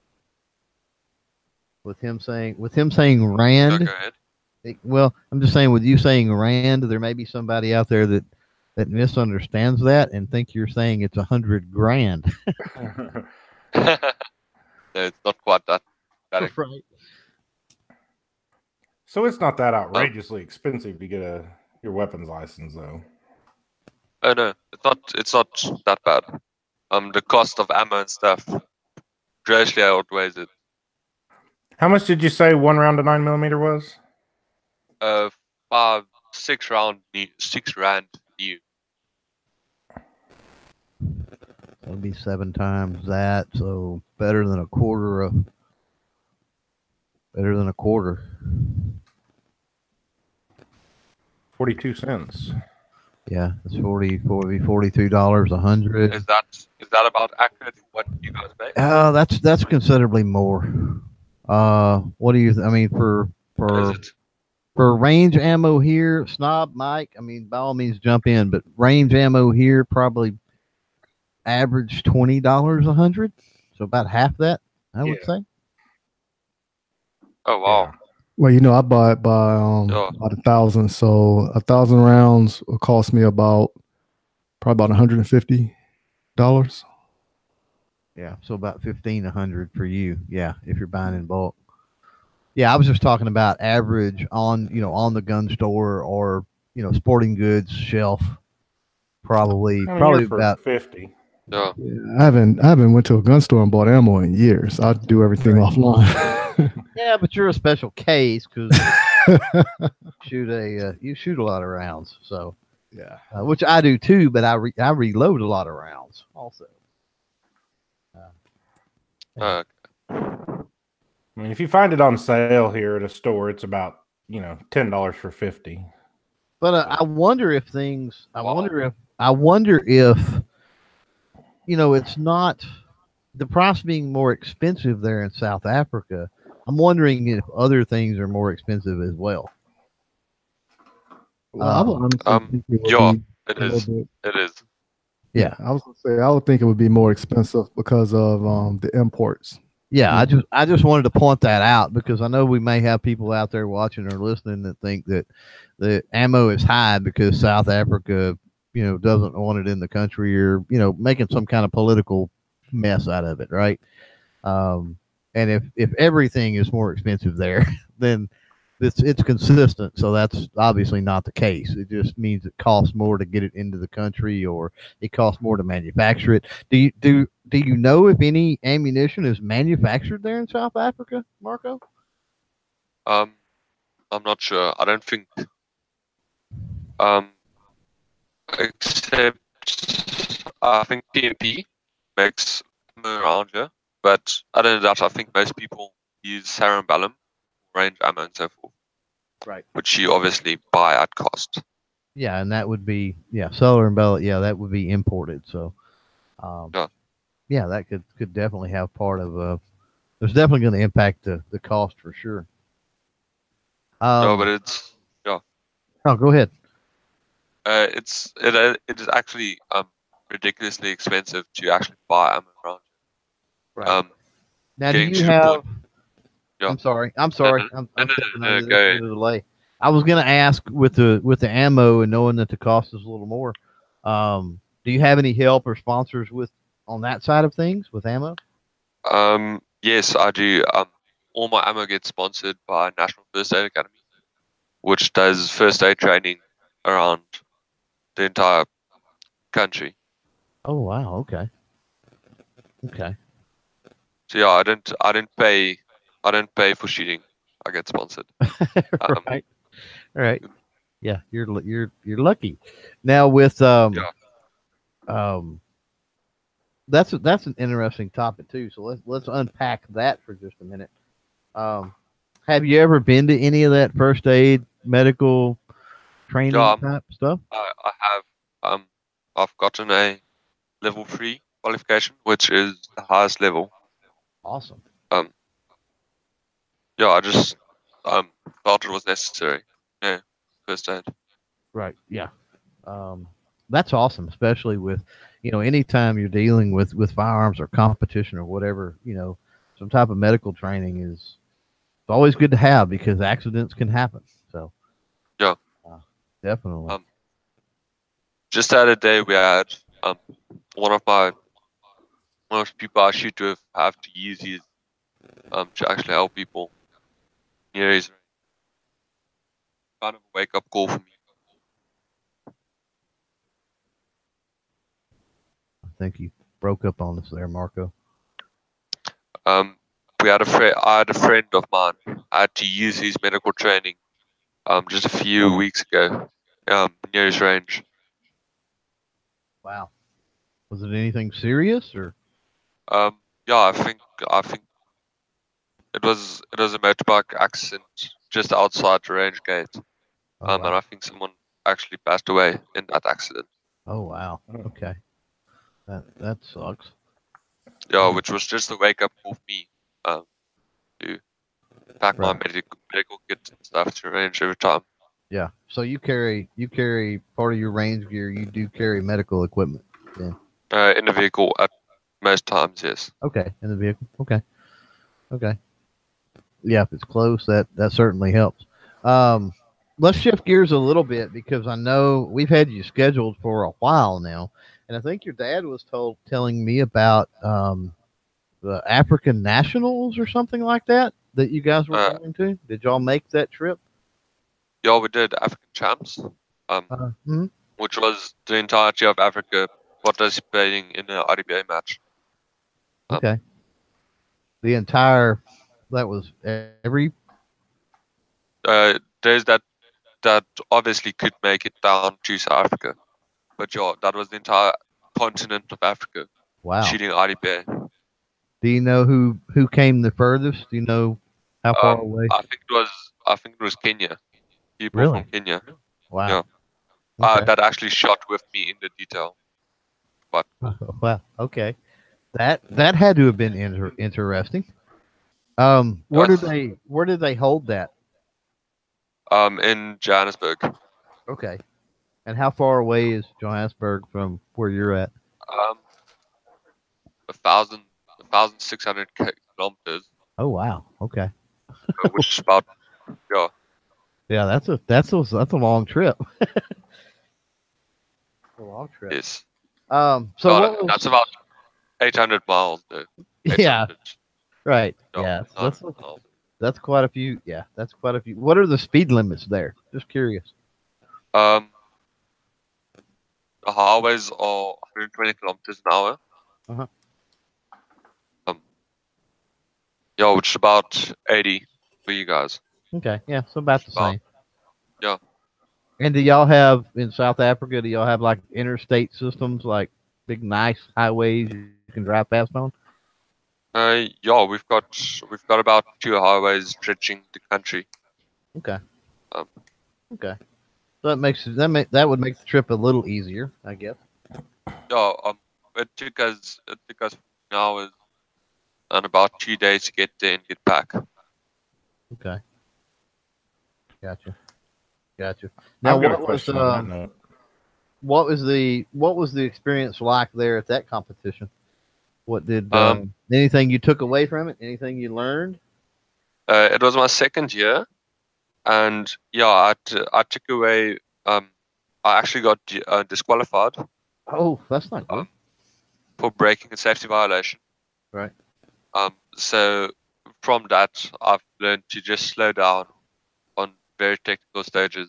with him saying with him saying Yeah, rand. go ahead. It- well, I'm just saying with you saying rand, there may be somebody out there that that misunderstands that and think you're saying it's a hundred grand. No, it's not quite that. that Right. So it's not that outrageously expensive to get a your weapons license, though. Oh no, it's not. It's not that bad. Um, the cost of ammo and stuff grossly outweighs it. How much did you say one round of nine millimeter was? Uh, five, six round, new, six rand new. That'd be seven times that, so better than a quarter of better than a quarter. Forty-two cents. Yeah, it's forty, forty, forty-two dollars a hundred. Is that is that about accurate? What you guys pay? Uh, that's that's considerably more. Uh, what do you? Th- I mean, for for Is it? for range ammo here, Snob Mike. I mean, by all means, jump in. But range ammo here probably average twenty dollars a hundred, so about half that, I would Yeah. say. Oh wow. Well, you know, I buy it by um Yeah. about a thousand. So a thousand rounds will cost me about probably about one hundred and fifty dollars. Yeah, so about fifteen a hundred for you. Yeah, if you're buying in bulk. Yeah, I was just talking about average on you know on the gun store or you know sporting goods shelf. Probably I mean, probably you're for about fifty. Yeah. Yeah, I haven't I haven't went to a gun store and bought ammo in years. I do everything Right. offline. yeah, but you're a special case because shoot a uh, you shoot a lot of rounds, so yeah. uh, which I do too. But I re- I reload a lot of rounds also. Uh, I mean, if you find it on sale here at a store, it's about you know ten dollars for fifty. But uh, I wonder if things. I Wow. wonder if. I wonder if. You know, it's not the price being more expensive there in South Africa. I'm wondering if other things are more expensive as well. Well, I would Um, honestly um, think it would yeah, be it a little is. bit. It is. Yeah, I was gonna say I would think it would be more expensive because of um the imports. yeah. I just I just wanted to point that out because I know we may have people out there watching or listening that think that the ammo is high because South Africa, you know, doesn't want it in the country or you know making some kind of political mess out of it, right? Um, and if if everything is more expensive there, then it's it's consistent. So that's obviously not the case. It just means it costs more to get it into the country, or it costs more to manufacture it. Do you do do you know if any ammunition is manufactured there in South Africa, Marco? Um, I'm not sure. I don't think. Um, except I think P M P makes ammo around here, but other than that, I think most people use cerebellum, range ammo, and so forth. Right. which you obviously buy at cost. Yeah, and that would be yeah, cellular and pellet. Yeah, that would be imported. So, um, Yeah. yeah, that could could definitely have part of. Uh, there's definitely going to impact the the cost for sure. Um, no, but it's yeah, oh, go ahead. uh, it's it uh, it is actually um ridiculously expensive to actually buy ammo around. Right. Um, Now, do getting you to the have? point- Yeah. I'm sorry. I'm sorry. no, I'm, no, I'm no, stepping no, over go this ahead. due to delay. I was going to ask with the with the ammo and knowing that the cost is a little more. Um, do you have any help or sponsors with on that side of things with ammo? Um, yes, I do. Um, all my ammo gets sponsored by National First Aid Academy, which does first aid training around the entire country. Oh wow. Okay. Okay. So yeah, I didn't I didn't pay I didn't pay for shooting. I get sponsored. Um, right. All right. Yeah, you're lu- you're you're lucky. Now with um Yeah. um that's a- that's an interesting topic too. So let's let's unpack that for just a minute. Um, have you ever been to any of that first aid medical training Yeah, um, type stuff? I, I have um I've gotten a level three qualification, which is the highest level. Awesome. Um, yeah, I just um felt it was necessary. Yeah, first aid. Right. Yeah. Um, that's awesome, especially with, you know, anytime you're dealing with with firearms or competition or whatever, you know, some type of medical training is it's always good to have because accidents can happen. So Yeah. uh, definitely. Um, Just the other day we had um one of my one of the people I shoot with have to use his um to actually help people. Yeah, he's kind of a wake up call for me. I think you broke up on us there, Marco. Um, we had a friend. I had a friend of mine. I had to use his medical training. Um, just a few weeks ago. Um, near his range. Wow. Was it anything serious or? Um, yeah, I think I think it was it was a motorbike accident just outside the range gate. Oh, Um, and wow. I think someone actually passed away in that accident. Oh, wow. Oh. Okay. That that sucks. Yeah, which was just a wake up call for me. Um, to pack my Right. medical medical kit and stuff to range every time. Yeah. So you carry you carry part of your range gear. You do carry medical equipment. Uh, in the vehicle at most times, yes. Okay, in the vehicle. Okay. Okay. Yeah, if it's close, that that certainly helps. Um, let's shift gears a little bit because I know we've had you scheduled for a while now, and I think your dad was told telling me about um, the African Nationals or something like that that you guys were Uh, going to. Did y'all make that trip? Yeah, we did African Champs. Um, Uh, mhm. which was the entirety of Africa participating in an I D B A match. Um, Okay. The entire that was every Uh, there's that that obviously could make it down to South Africa, but yeah, that was the entire continent of Africa wow. shooting I D B A. Do you know who who came the furthest? Do you know how far Um, away? I think it was I think it was Kenya. People Really? from Kenya. Wow. yeah. Uh, Okay. that actually shot with me in the detail. But Wow. Okay. That that had to have been inter- interesting. Um, where did Yes. they where did they hold that? um, in Johannesburg, Okay. And how far away is Johannesburg from where you're at? um, a thousand, a thousand six hundred kilometers, Oh wow. Okay. uh, which is about yeah, Yeah, that's a that's a that's a long trip. a long trip. yes. Um. So Uh, what was, that's about eight hundred miles. Though. yeah. eight hundred, Right. no, Yeah. nine That's hundred miles. that's quite a few. Yeah. That's quite a few. What are the speed limits there? Just curious. Um, the highways are one hundred twenty kilometers an hour. Uh-huh. Um, yeah, which is about eighty for you guys. Okay. Yeah. So about the About- same. yeah. And do y'all have in South Africa? Do y'all have like interstate systems, like big nice highways you can drive fast on? Uh, yeah, we've got we've got about two highways stretching the country. Okay. Um, Okay. So that makes that make that would make the trip a little easier, I guess. yeah, um, it took us it took us hours and about two days to get there and get back. Okay. Gotcha. Gotcha. Now, I've got a what was question on that um, note. what was the what was the experience like there at that competition? What did Um, um, anything you took away from it? Anything you learned? Uh, it was my second year, and yeah, I, t- I took away. Um, I actually got di- uh, disqualified Oh, that's not good. um, for breaking a safety violation. Right. Um, so from that, I've learned to just slow down on very technical stages,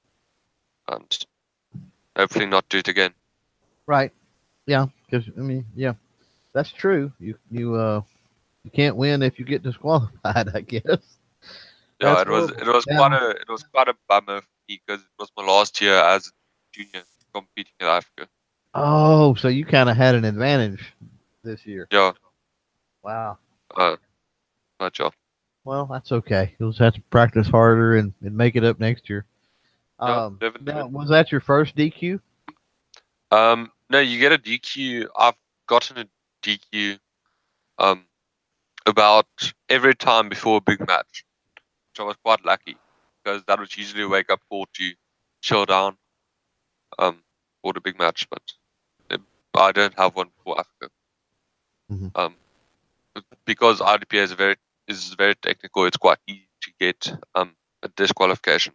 and hopefully not do it again. Right. Yeah. Because I mean, yeah, that's true. You you uh you can't win if you get disqualified. I guess. Yeah, That's it was horrible. it was Yeah. quite a it was quite a bummer for me because it was my last year as a junior competing in Africa. Oh, so you kind of had an advantage this year. Yeah, Wow. uh, not sure. Well, that's okay. You'll just have to practice harder and, and make it up next year. Yeah, Um, live and now, learn. was that your first D Q? Um, no, you get a D Q. I've gotten a D Q um about every time before a big match, which I was quite lucky because that was usually a wake up call to chill down um for the big match, but uh, I don't have one for Africa. Mhm. Um, but because I D P A is very is very technical, it's quite easy to get um a disqualification.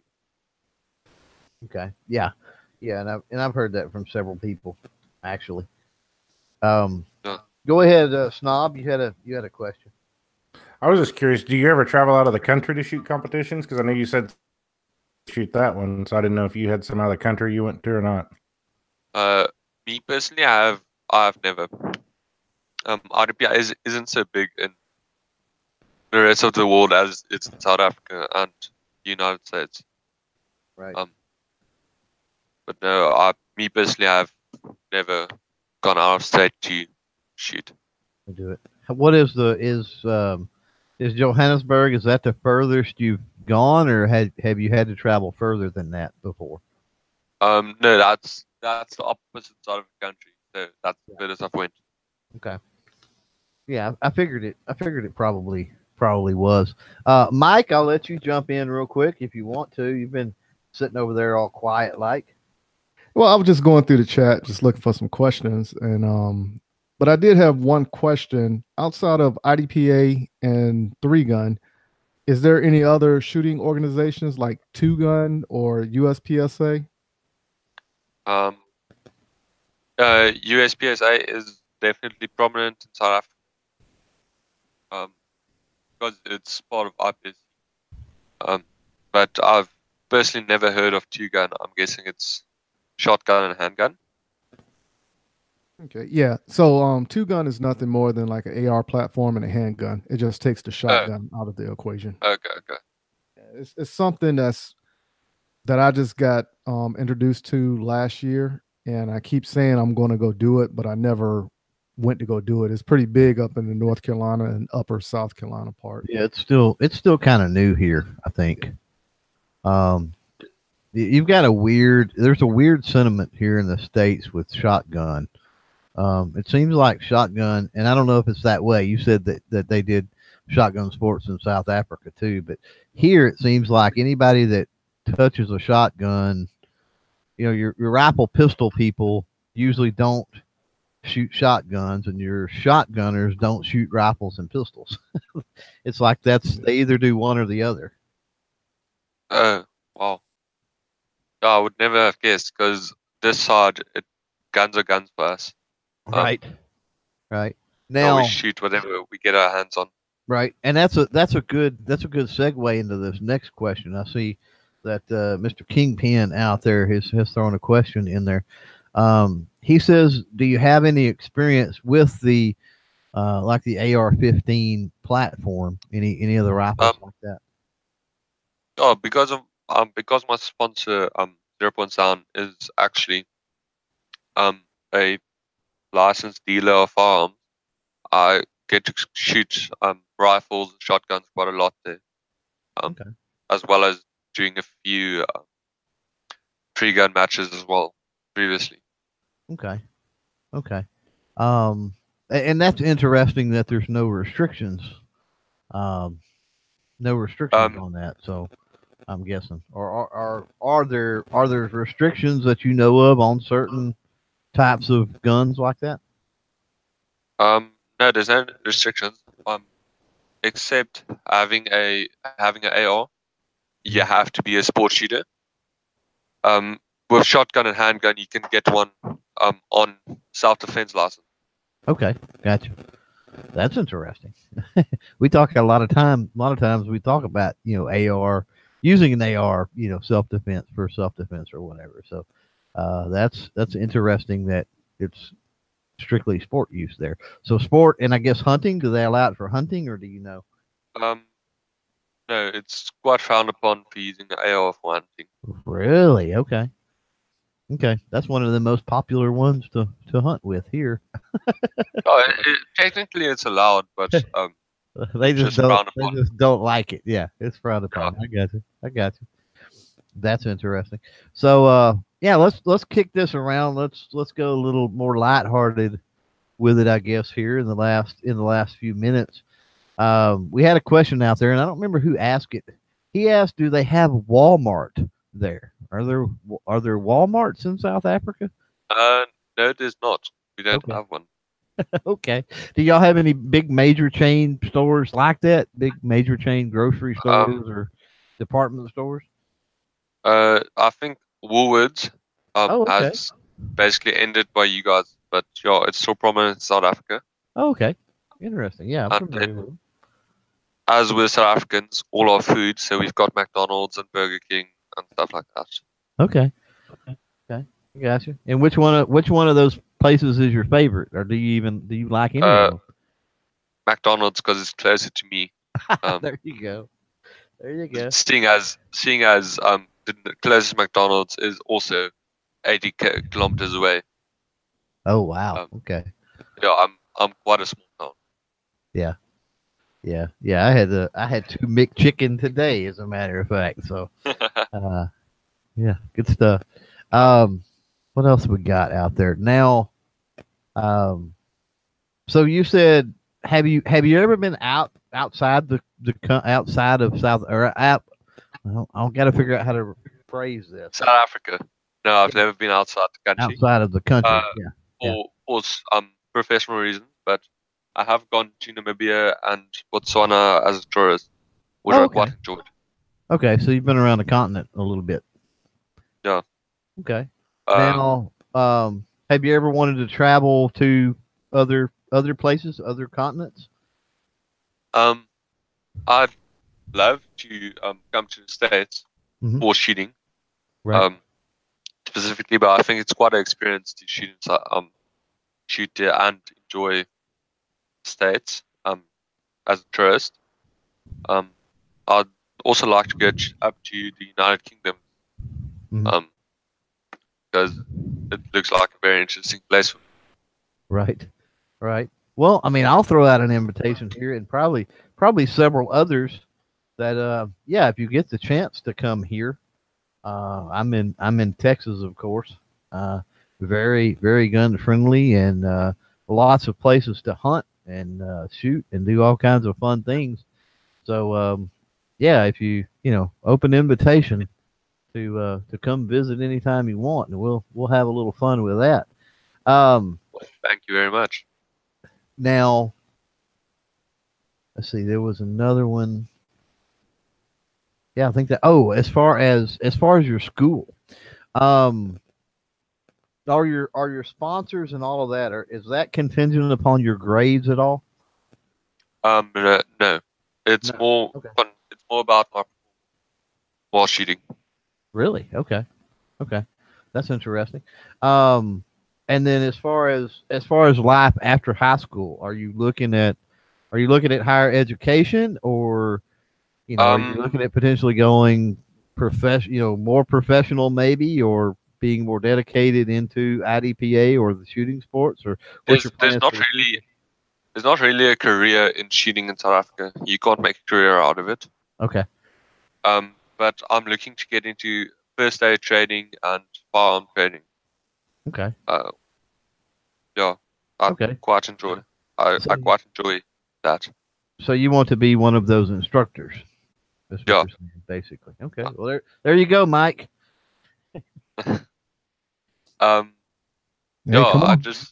Okay. Yeah. Yeah, and I've and I've heard that from several people, actually. Um, Yeah. go ahead, uh, Snob. You had a you had a question. I was just curious. Do you ever travel out of the country to shoot competitions? Because I know you said shoot that one, so I didn't know if you had some other country you went to or not. Uh, me personally, I have I've never. Um, R D P I is isn't so big in the rest of the world as it's in South Africa and United States. Right. Um, but no, I, me personally, I've never gone out of state to shoot. We'll do it. What is the is um is Johannesburg? Is that the furthest you've gone, or had have you had to travel further than that before? Um, no, that's that's the opposite side of the country. So that's the furthest I've went. Okay. Yeah, I I figured it. I figured it probably probably was. Uh, Mike, I'll let you jump in real quick if you want to. You've been sitting over there all quiet like. Well, I was just going through the chat, just looking for some questions, and um, but I did have one question outside of I D P A and Three Gun. Is there any other shooting organizations like Two Gun or U S P S A? Um, uh, U S P S A is definitely prominent in South Africa. Um, because it's part of I P S C. Um, but I've personally never heard of two gun. I'm guessing it's shotgun and handgun. Okay, yeah. So um, Two Gun is nothing more than like an A R platform and a handgun. It just takes the shotgun out of the equation. Okay, okay. It's it's something that's that I just got um, introduced to last year, and I keep saying I'm going to go do it, but I never went to go do it. It's pretty big up in the North Carolina and upper South Carolina part. Yeah, it's still it's still kind of new here, I think. Um, y- you've got a weird. There's a weird sentiment here in the states with shotgun. Um, it seems like shotgun, and I don't know if it's that way. You said that that they did shotgun sports in South Africa too, but here it seems like anybody that touches a shotgun, you know, your your rifle pistol people usually don't shoot shotguns, and your shotgunners don't shoot rifles and pistols. It's like that's they either do one or the other. Oh, wow. Yeah, I would never have guessed because this side, it, guns are guns for us. Um, Right. Right. Now we Now, shoot whatever we get our hands on. right, and that's a that's a good that's a good segue into this next question. I see that uh, Mister Kingpin out there has has thrown a question in there. Um, he says, "Do you have any experience with the uh, like the A R fifteen platform? Any any other rifles Um, like that?" Oh, because of um because my sponsor um Zero Point Sound is actually um a licensed dealer of firearms, I get to shoot um rifles and shotguns quite a lot there. Um, Okay. as well as doing a few uh, tree gun matches as well previously. Okay. Okay. Um, a- and that's interesting that there's no restrictions. Um, no restrictions Um, on that. So I'm guessing, or are, are are there are there restrictions that you know of on certain types of guns like that? Um, no, there's no restrictions. Um, except having a having an A R, you have to be a sports shooter. Um, with shotgun and handgun, you can get one um on self-defense license. Okay, gotcha. That's interesting. We talk a lot of time. A lot of times we talk about you know A R using an A R, you know, self defense for self defense or whatever. So uh, that's that's interesting that it's strictly sport use there. So sport and I guess hunting. Do they allow it for hunting or do you know? Um, no, it's quite frowned upon for using an A R for hunting. Really? Okay. Okay, that's one of the most popular ones to, to hunt with here. Oh, it, it, technically it's allowed, but um, They just, just don't. frowned They upon. just don't like it. Yeah, it's frowned upon. Yeah. I got you. I got you. That's interesting. So, uh, yeah, let's let's kick this around. Let's let's go a little more lighthearted with it, I guess. Here in the last in the last few minutes, um, we had a question out there, and I don't remember who asked it. He asked, "Do they have Walmart there? Are there are there Walmarts in South Africa?" Uh, no, there's not. We don't Okay. have one. Okay. Do y'all have any big major chain stores like that? Big major chain grocery stores Um, or department stores? Uh, I think Woolworths um Oh, okay. has basically ended by you guys, but yeah, it's still prominent in South Africa. Oh, okay. Interesting. Yeah, I'm And familiar then, with them. as we're South Africans, all our food, so we've got McDonald's and Burger King and stuff like that. Okay. Okay. I got you. And which one of which one of those places is your favorite, or do you even do you like any Uh, of them? McDonald's because it's closer to me. Um, There you go. There you go. seeing as seeing as um the the closest McDonald's is also eighty ki- kilometers away. Oh wow. Um, Okay. Yeah, I'm I'm quite a small town. Yeah. Yeah. Yeah. I had the I had two McChicken today, as a matter of fact. So uh yeah, good stuff. Um what else we got out there? Now um so you said have you have you ever been out outside the the co- outside of South or out I don't, I don't got to figure out how to phrase this. South Africa. No, I've never been outside the country. Outside of the country. Uh, yeah. for for s- um professional reasons, but I have gone to Namibia and Botswana as a tourist, which Oh, I okay. quite enjoyed. Okay, so you've been around the continent a little bit. Yeah. Okay. Um, Now, um, have you ever wanted to travel to other other places, other continents? um, I'd love to um come to the States Mhm. for shooting, Right. um, specifically, but I think it's quite an experience to shoot inside, um, shoot there and enjoy the States um as a tourist. Um, I'd also like to go ch- up to the United Kingdom, Mhm. um, because it looks like a very interesting place. For me. Right. Right. Well, I mean, I'll throw out an invitation here, and probably probably several others that, uh, yeah, if you get the chance to come here, uh, I'm in I'm in Texas, of course. Uh, very very gun friendly, and uh, lots of places to hunt and uh, shoot and do all kinds of fun things. So, um, yeah, if you you know open invitation to uh, to come visit anytime you want, and we'll we'll have a little fun with that. Um, Thank you very much. now, let's see. There was another one. Yeah, I think that. Oh, as far as as far as your school, um, are your are your sponsors and all of that? Or is that contingent upon your grades at all? Um, no, no. it's No. more Okay. fun. It's more about my while shooting. Really? Okay. Okay. That's interesting. Um, and then as far as as far as life after high school, are you looking at are you looking at higher education, or you know, are you Um, looking at potentially going profession, you know, more professional maybe, or being more dedicated into I D P A or the shooting sports, or what's there's your there's plans not for the really future? there's not really a career in shooting in South Africa. You can't make a career out of it. Okay. Um, but I'm looking to get into first aid training and firearm training. Okay. Uh, yeah, I Okay. quite enjoy. I, So I you- quite enjoy that. So you want to be one of those instructors? That's what Yeah. you're saying, basically. Okay. Well, there, there you go, Mike. Um, Hey, yeah, come I on. just,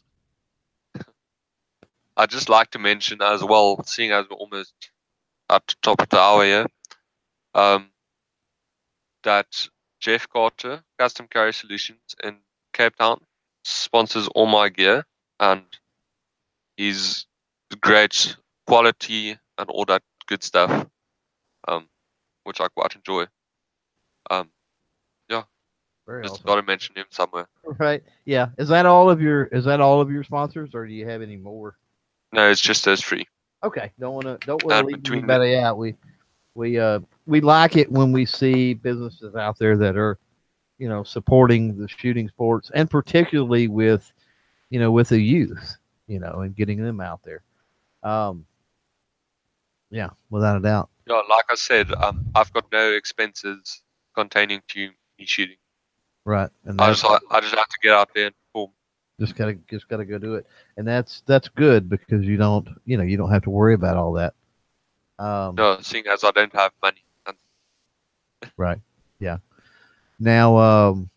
I just like to mention as well, seeing as we're almost at the top of the hour here, um, that Jeff Carter, Custom Carry Solutions in Cape Town, sponsors all my gear, and he's great quality and all that good stuff, um, which I quite enjoy. Um, Very just awesome. got to mention him somewhere. Right. Yeah. Is that all of your? Is that all of your sponsors, or do you have any more? No, it's just those three. Okay. Don't want to. Don't want to And leave between the, anybody out. We, we, uh, we like it when we see businesses out there that are, you know, supporting the shooting sports, and particularly with, you know, with the youth, you know, and getting them out there. Um. Yeah, without a doubt. yeah, like I said, um, I've got no expenses containing to me shooting. Right. And I that's just, I just have to get out there and perform. just gotta just gotta go do it, and that's that's good because you don't you know you don't have to worry about all that. Um, No, seeing as I don't have money. And Right. Yeah. Now, um,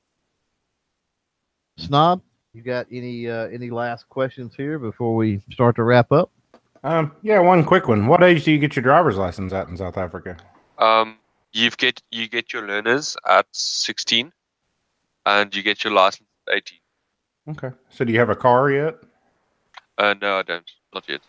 Snob, you got any uh, any last questions here before we start to wrap up? Um, yeah, one quick one. What age do you get your driver's license at in South Africa? um, you get you get your learners at sixteen, and you get your license at eighteen. Okay. So do you have a car yet? Uh, no, I don't. Not yet.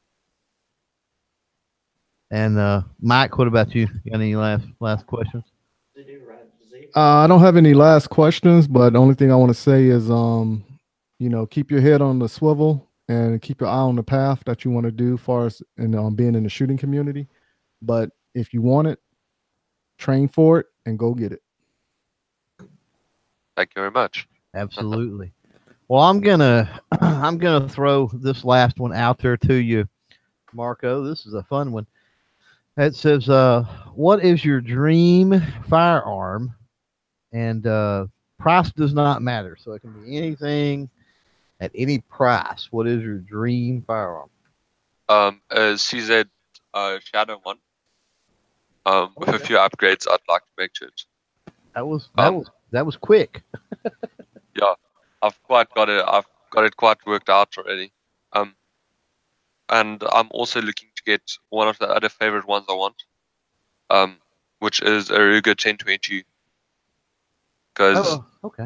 And uh, Mike, what about you? Got any last last questions? Uh, I don't have any last questions, but the only thing I want to say is, um, you know, keep your head on the swivel and keep your eye on the path that you want to do, as far as in um, being in the shooting community. But if you want it, train for it and go get it. Thank you very much. Absolutely. Well, I'm gonna I'm gonna throw this last one out there to you, Marco. This is a fun one. It says, uh, "What is your dream firearm?" And uh, price does not matter, so it can be anything at any price. What is your dream firearm? Um, a C Z uh, Shadow one. Um, with a Okay. few upgrades I'd like to make to it. That was that Um, was that was quick. Yeah, I've quite got it. I've got it quite worked out already. Um, and I'm also looking to get one of the other favorite ones I want. Um, which is a Ruger ten twenty. Because Oh, okay.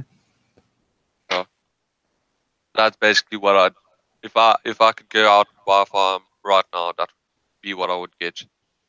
that's basically what I'd. If I if I could go out and buy a farm right now, that would be what I would get.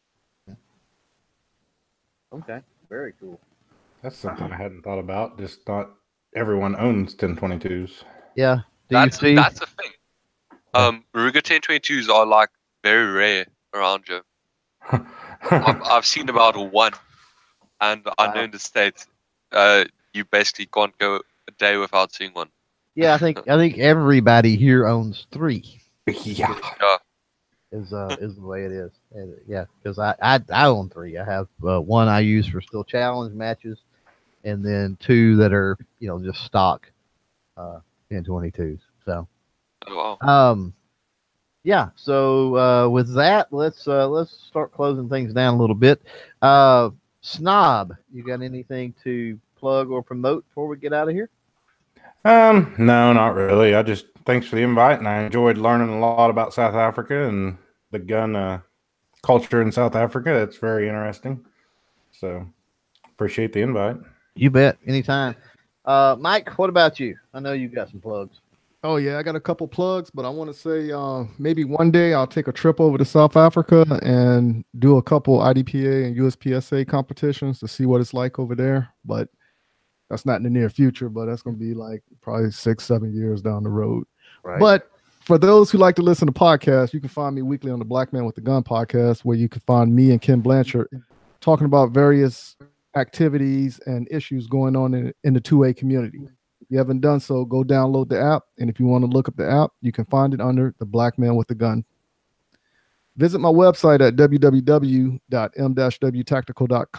Okay. Very cool. That's something I hadn't thought about. Just not everyone owns ten twenty-twos. Yeah. Do That's you see? that's the thing. Um, Ruger ten twenty-twos are like very rare around here. I've, I've seen about one, and I know Wow. in the States, uh, you basically can't go a day without seeing one. Yeah, I think I think everybody here owns three. Yeah. Is uh is the way it is. And, yeah, because I, I I own three. I have uh, one I use for still challenge matches, and then two that are you know just stock, uh, ten twenty-twos. So Oh, wow. um, yeah. So uh, with that, let's uh, let's start closing things down a little bit. Uh, Snob, you got anything to plug or promote before we get out of here? Um, no, not really. I just thanks for the invite, and I enjoyed learning a lot about South Africa and the gun uh, culture in South Africa. It's very interesting. So appreciate the invite. You bet. Anytime. Uh, Mike, what about you? I know you've got some plugs. Oh yeah, I got a couple plugs, but I want to say uh, maybe one day I'll take a trip over to South Africa and do a couple I D P A and U S P S A competitions to see what it's like over there. But that's not in the near future, but that's going to be like probably six, seven years down the road. Right. But for those who like to listen to podcasts, you can find me weekly on the Black Man with the Gun podcast, where you can find me and Ken Blanchard talking about various activities and issues going on in, in the two A community. If you haven't done so, go download the app. And if you want to look up the app, you can find it under the Black Man with the Gun. Visit my website at w w w dot m dash w tactical dot com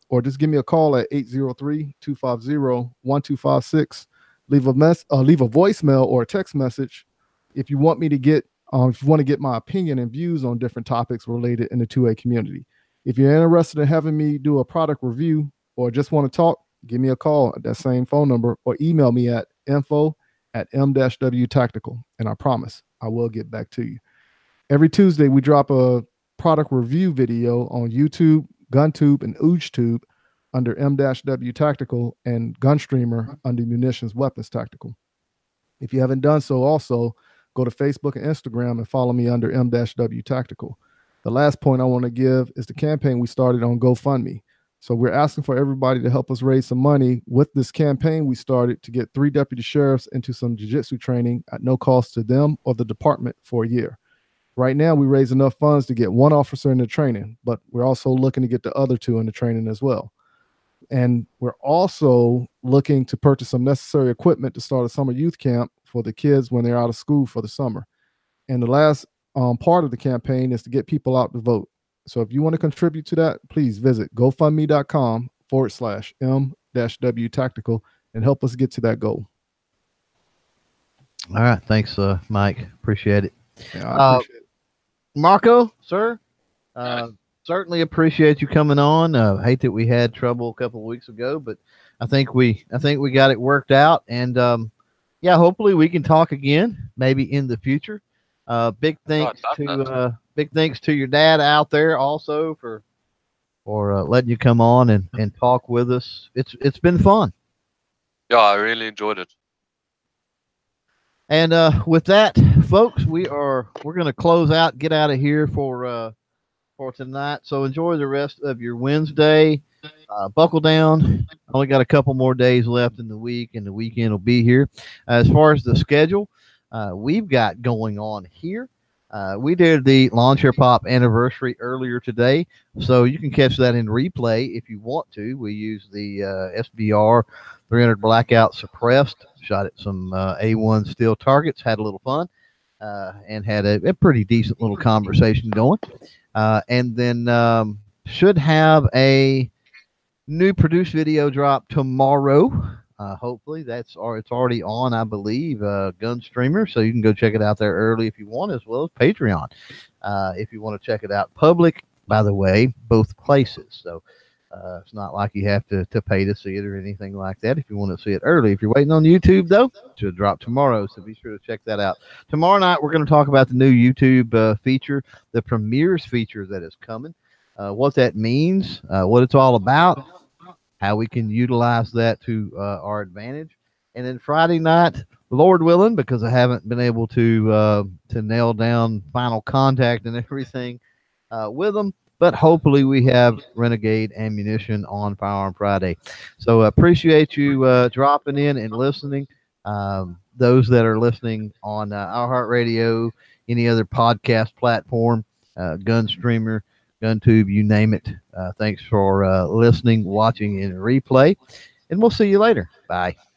or just give me a call at eight zero three, two five zero, one two five six. Leave a mess, uh, leave a voicemail or a text message if you want me to get, um, if you want to get my opinion and views on different topics related in the two A community. If you're interested in having me do a product review or just want to talk, give me a call at that same phone number or email me at info at m dash w tactical, and I promise I will get back to you. Every Tuesday, we drop a product review video on YouTube, GunTube, and OogeTube under m dash w Tactical and Gunstreamer under Munitions Weapons Tactical. If you haven't done so, also go to Facebook and Instagram and follow me under m dash w Tactical. The last point I want to give is the campaign we started on GoFundMe. So we're asking for everybody to help us raise some money with this campaign we started to get three deputy sheriffs into some jiu-jitsu training at no cost to them or the department for a year. Right now, we raise enough funds to get one officer into training, but we're also looking to get the other two into training as well. And we're also looking to purchase some necessary equipment to start a summer youth camp for the kids when they're out of school for the summer. And the last um, part of the campaign is to get people out to vote. So if you want to contribute to that, please visit gofundme.com forward slash M dash W tactical and help us get to that goal. All right. Thanks, uh, Mike. Appreciate it. Yeah, I appreciate uh, it. Marco, sir, uh, certainly appreciate you coming on. Uh, hate that we had trouble a couple of weeks ago, but I think we, I think we got it worked out. And um, yeah, hopefully we can talk again, maybe in the future. Uh, big thanks oh, to uh, big thanks to your dad out there also for for uh, letting you come on and, and talk with us. It's it's been fun. Yeah, I really enjoyed it. And uh, with that, folks, we are we're gonna close out, get out of here for uh, for tonight. So enjoy the rest of your Wednesday. Uh, buckle down. Only got a couple more days left in the week, and the weekend will be here. Uh, as far as the schedule. Uh, we've got going on here. Uh, we did the Lawn Chair Pop anniversary earlier today, so you can catch that in replay if you want to. We used the uh, S B R three hundred Blackout suppressed, shot at some uh, A one steel targets, had a little fun, uh, and had a, a pretty decent little conversation going. Uh, and then um, should have a new produced video drop tomorrow. Uh, hopefully that's or it's already on, I believe, uh, Gunstreamer, so you can go check it out there early if you want, as well as Patreon uh, if you want to check it out. Public, by the way, both places. So uh, it's not like you have to, to pay to see it or anything like that if you want to see it early. If you're waiting on YouTube, though, it should drop tomorrow, so be sure to check that out. Tomorrow night, we're going to talk about the new YouTube uh, feature, the Premieres feature that is coming, uh, what that means, uh, what it's all about, how we can utilize that to uh, our advantage. And then Friday night, Lord willing, because I haven't been able to uh, to nail down Final Contact and everything uh, with them, but hopefully we have Renegade Ammunition on Firearm Friday. So I appreciate you uh, dropping in and listening. Um, those that are listening on uh, iHeartRadio, any other podcast platform, uh, Gunstreamer, GunTube, you name it. Uh, thanks for uh, listening, watching, and replay. And we'll see you later. Bye.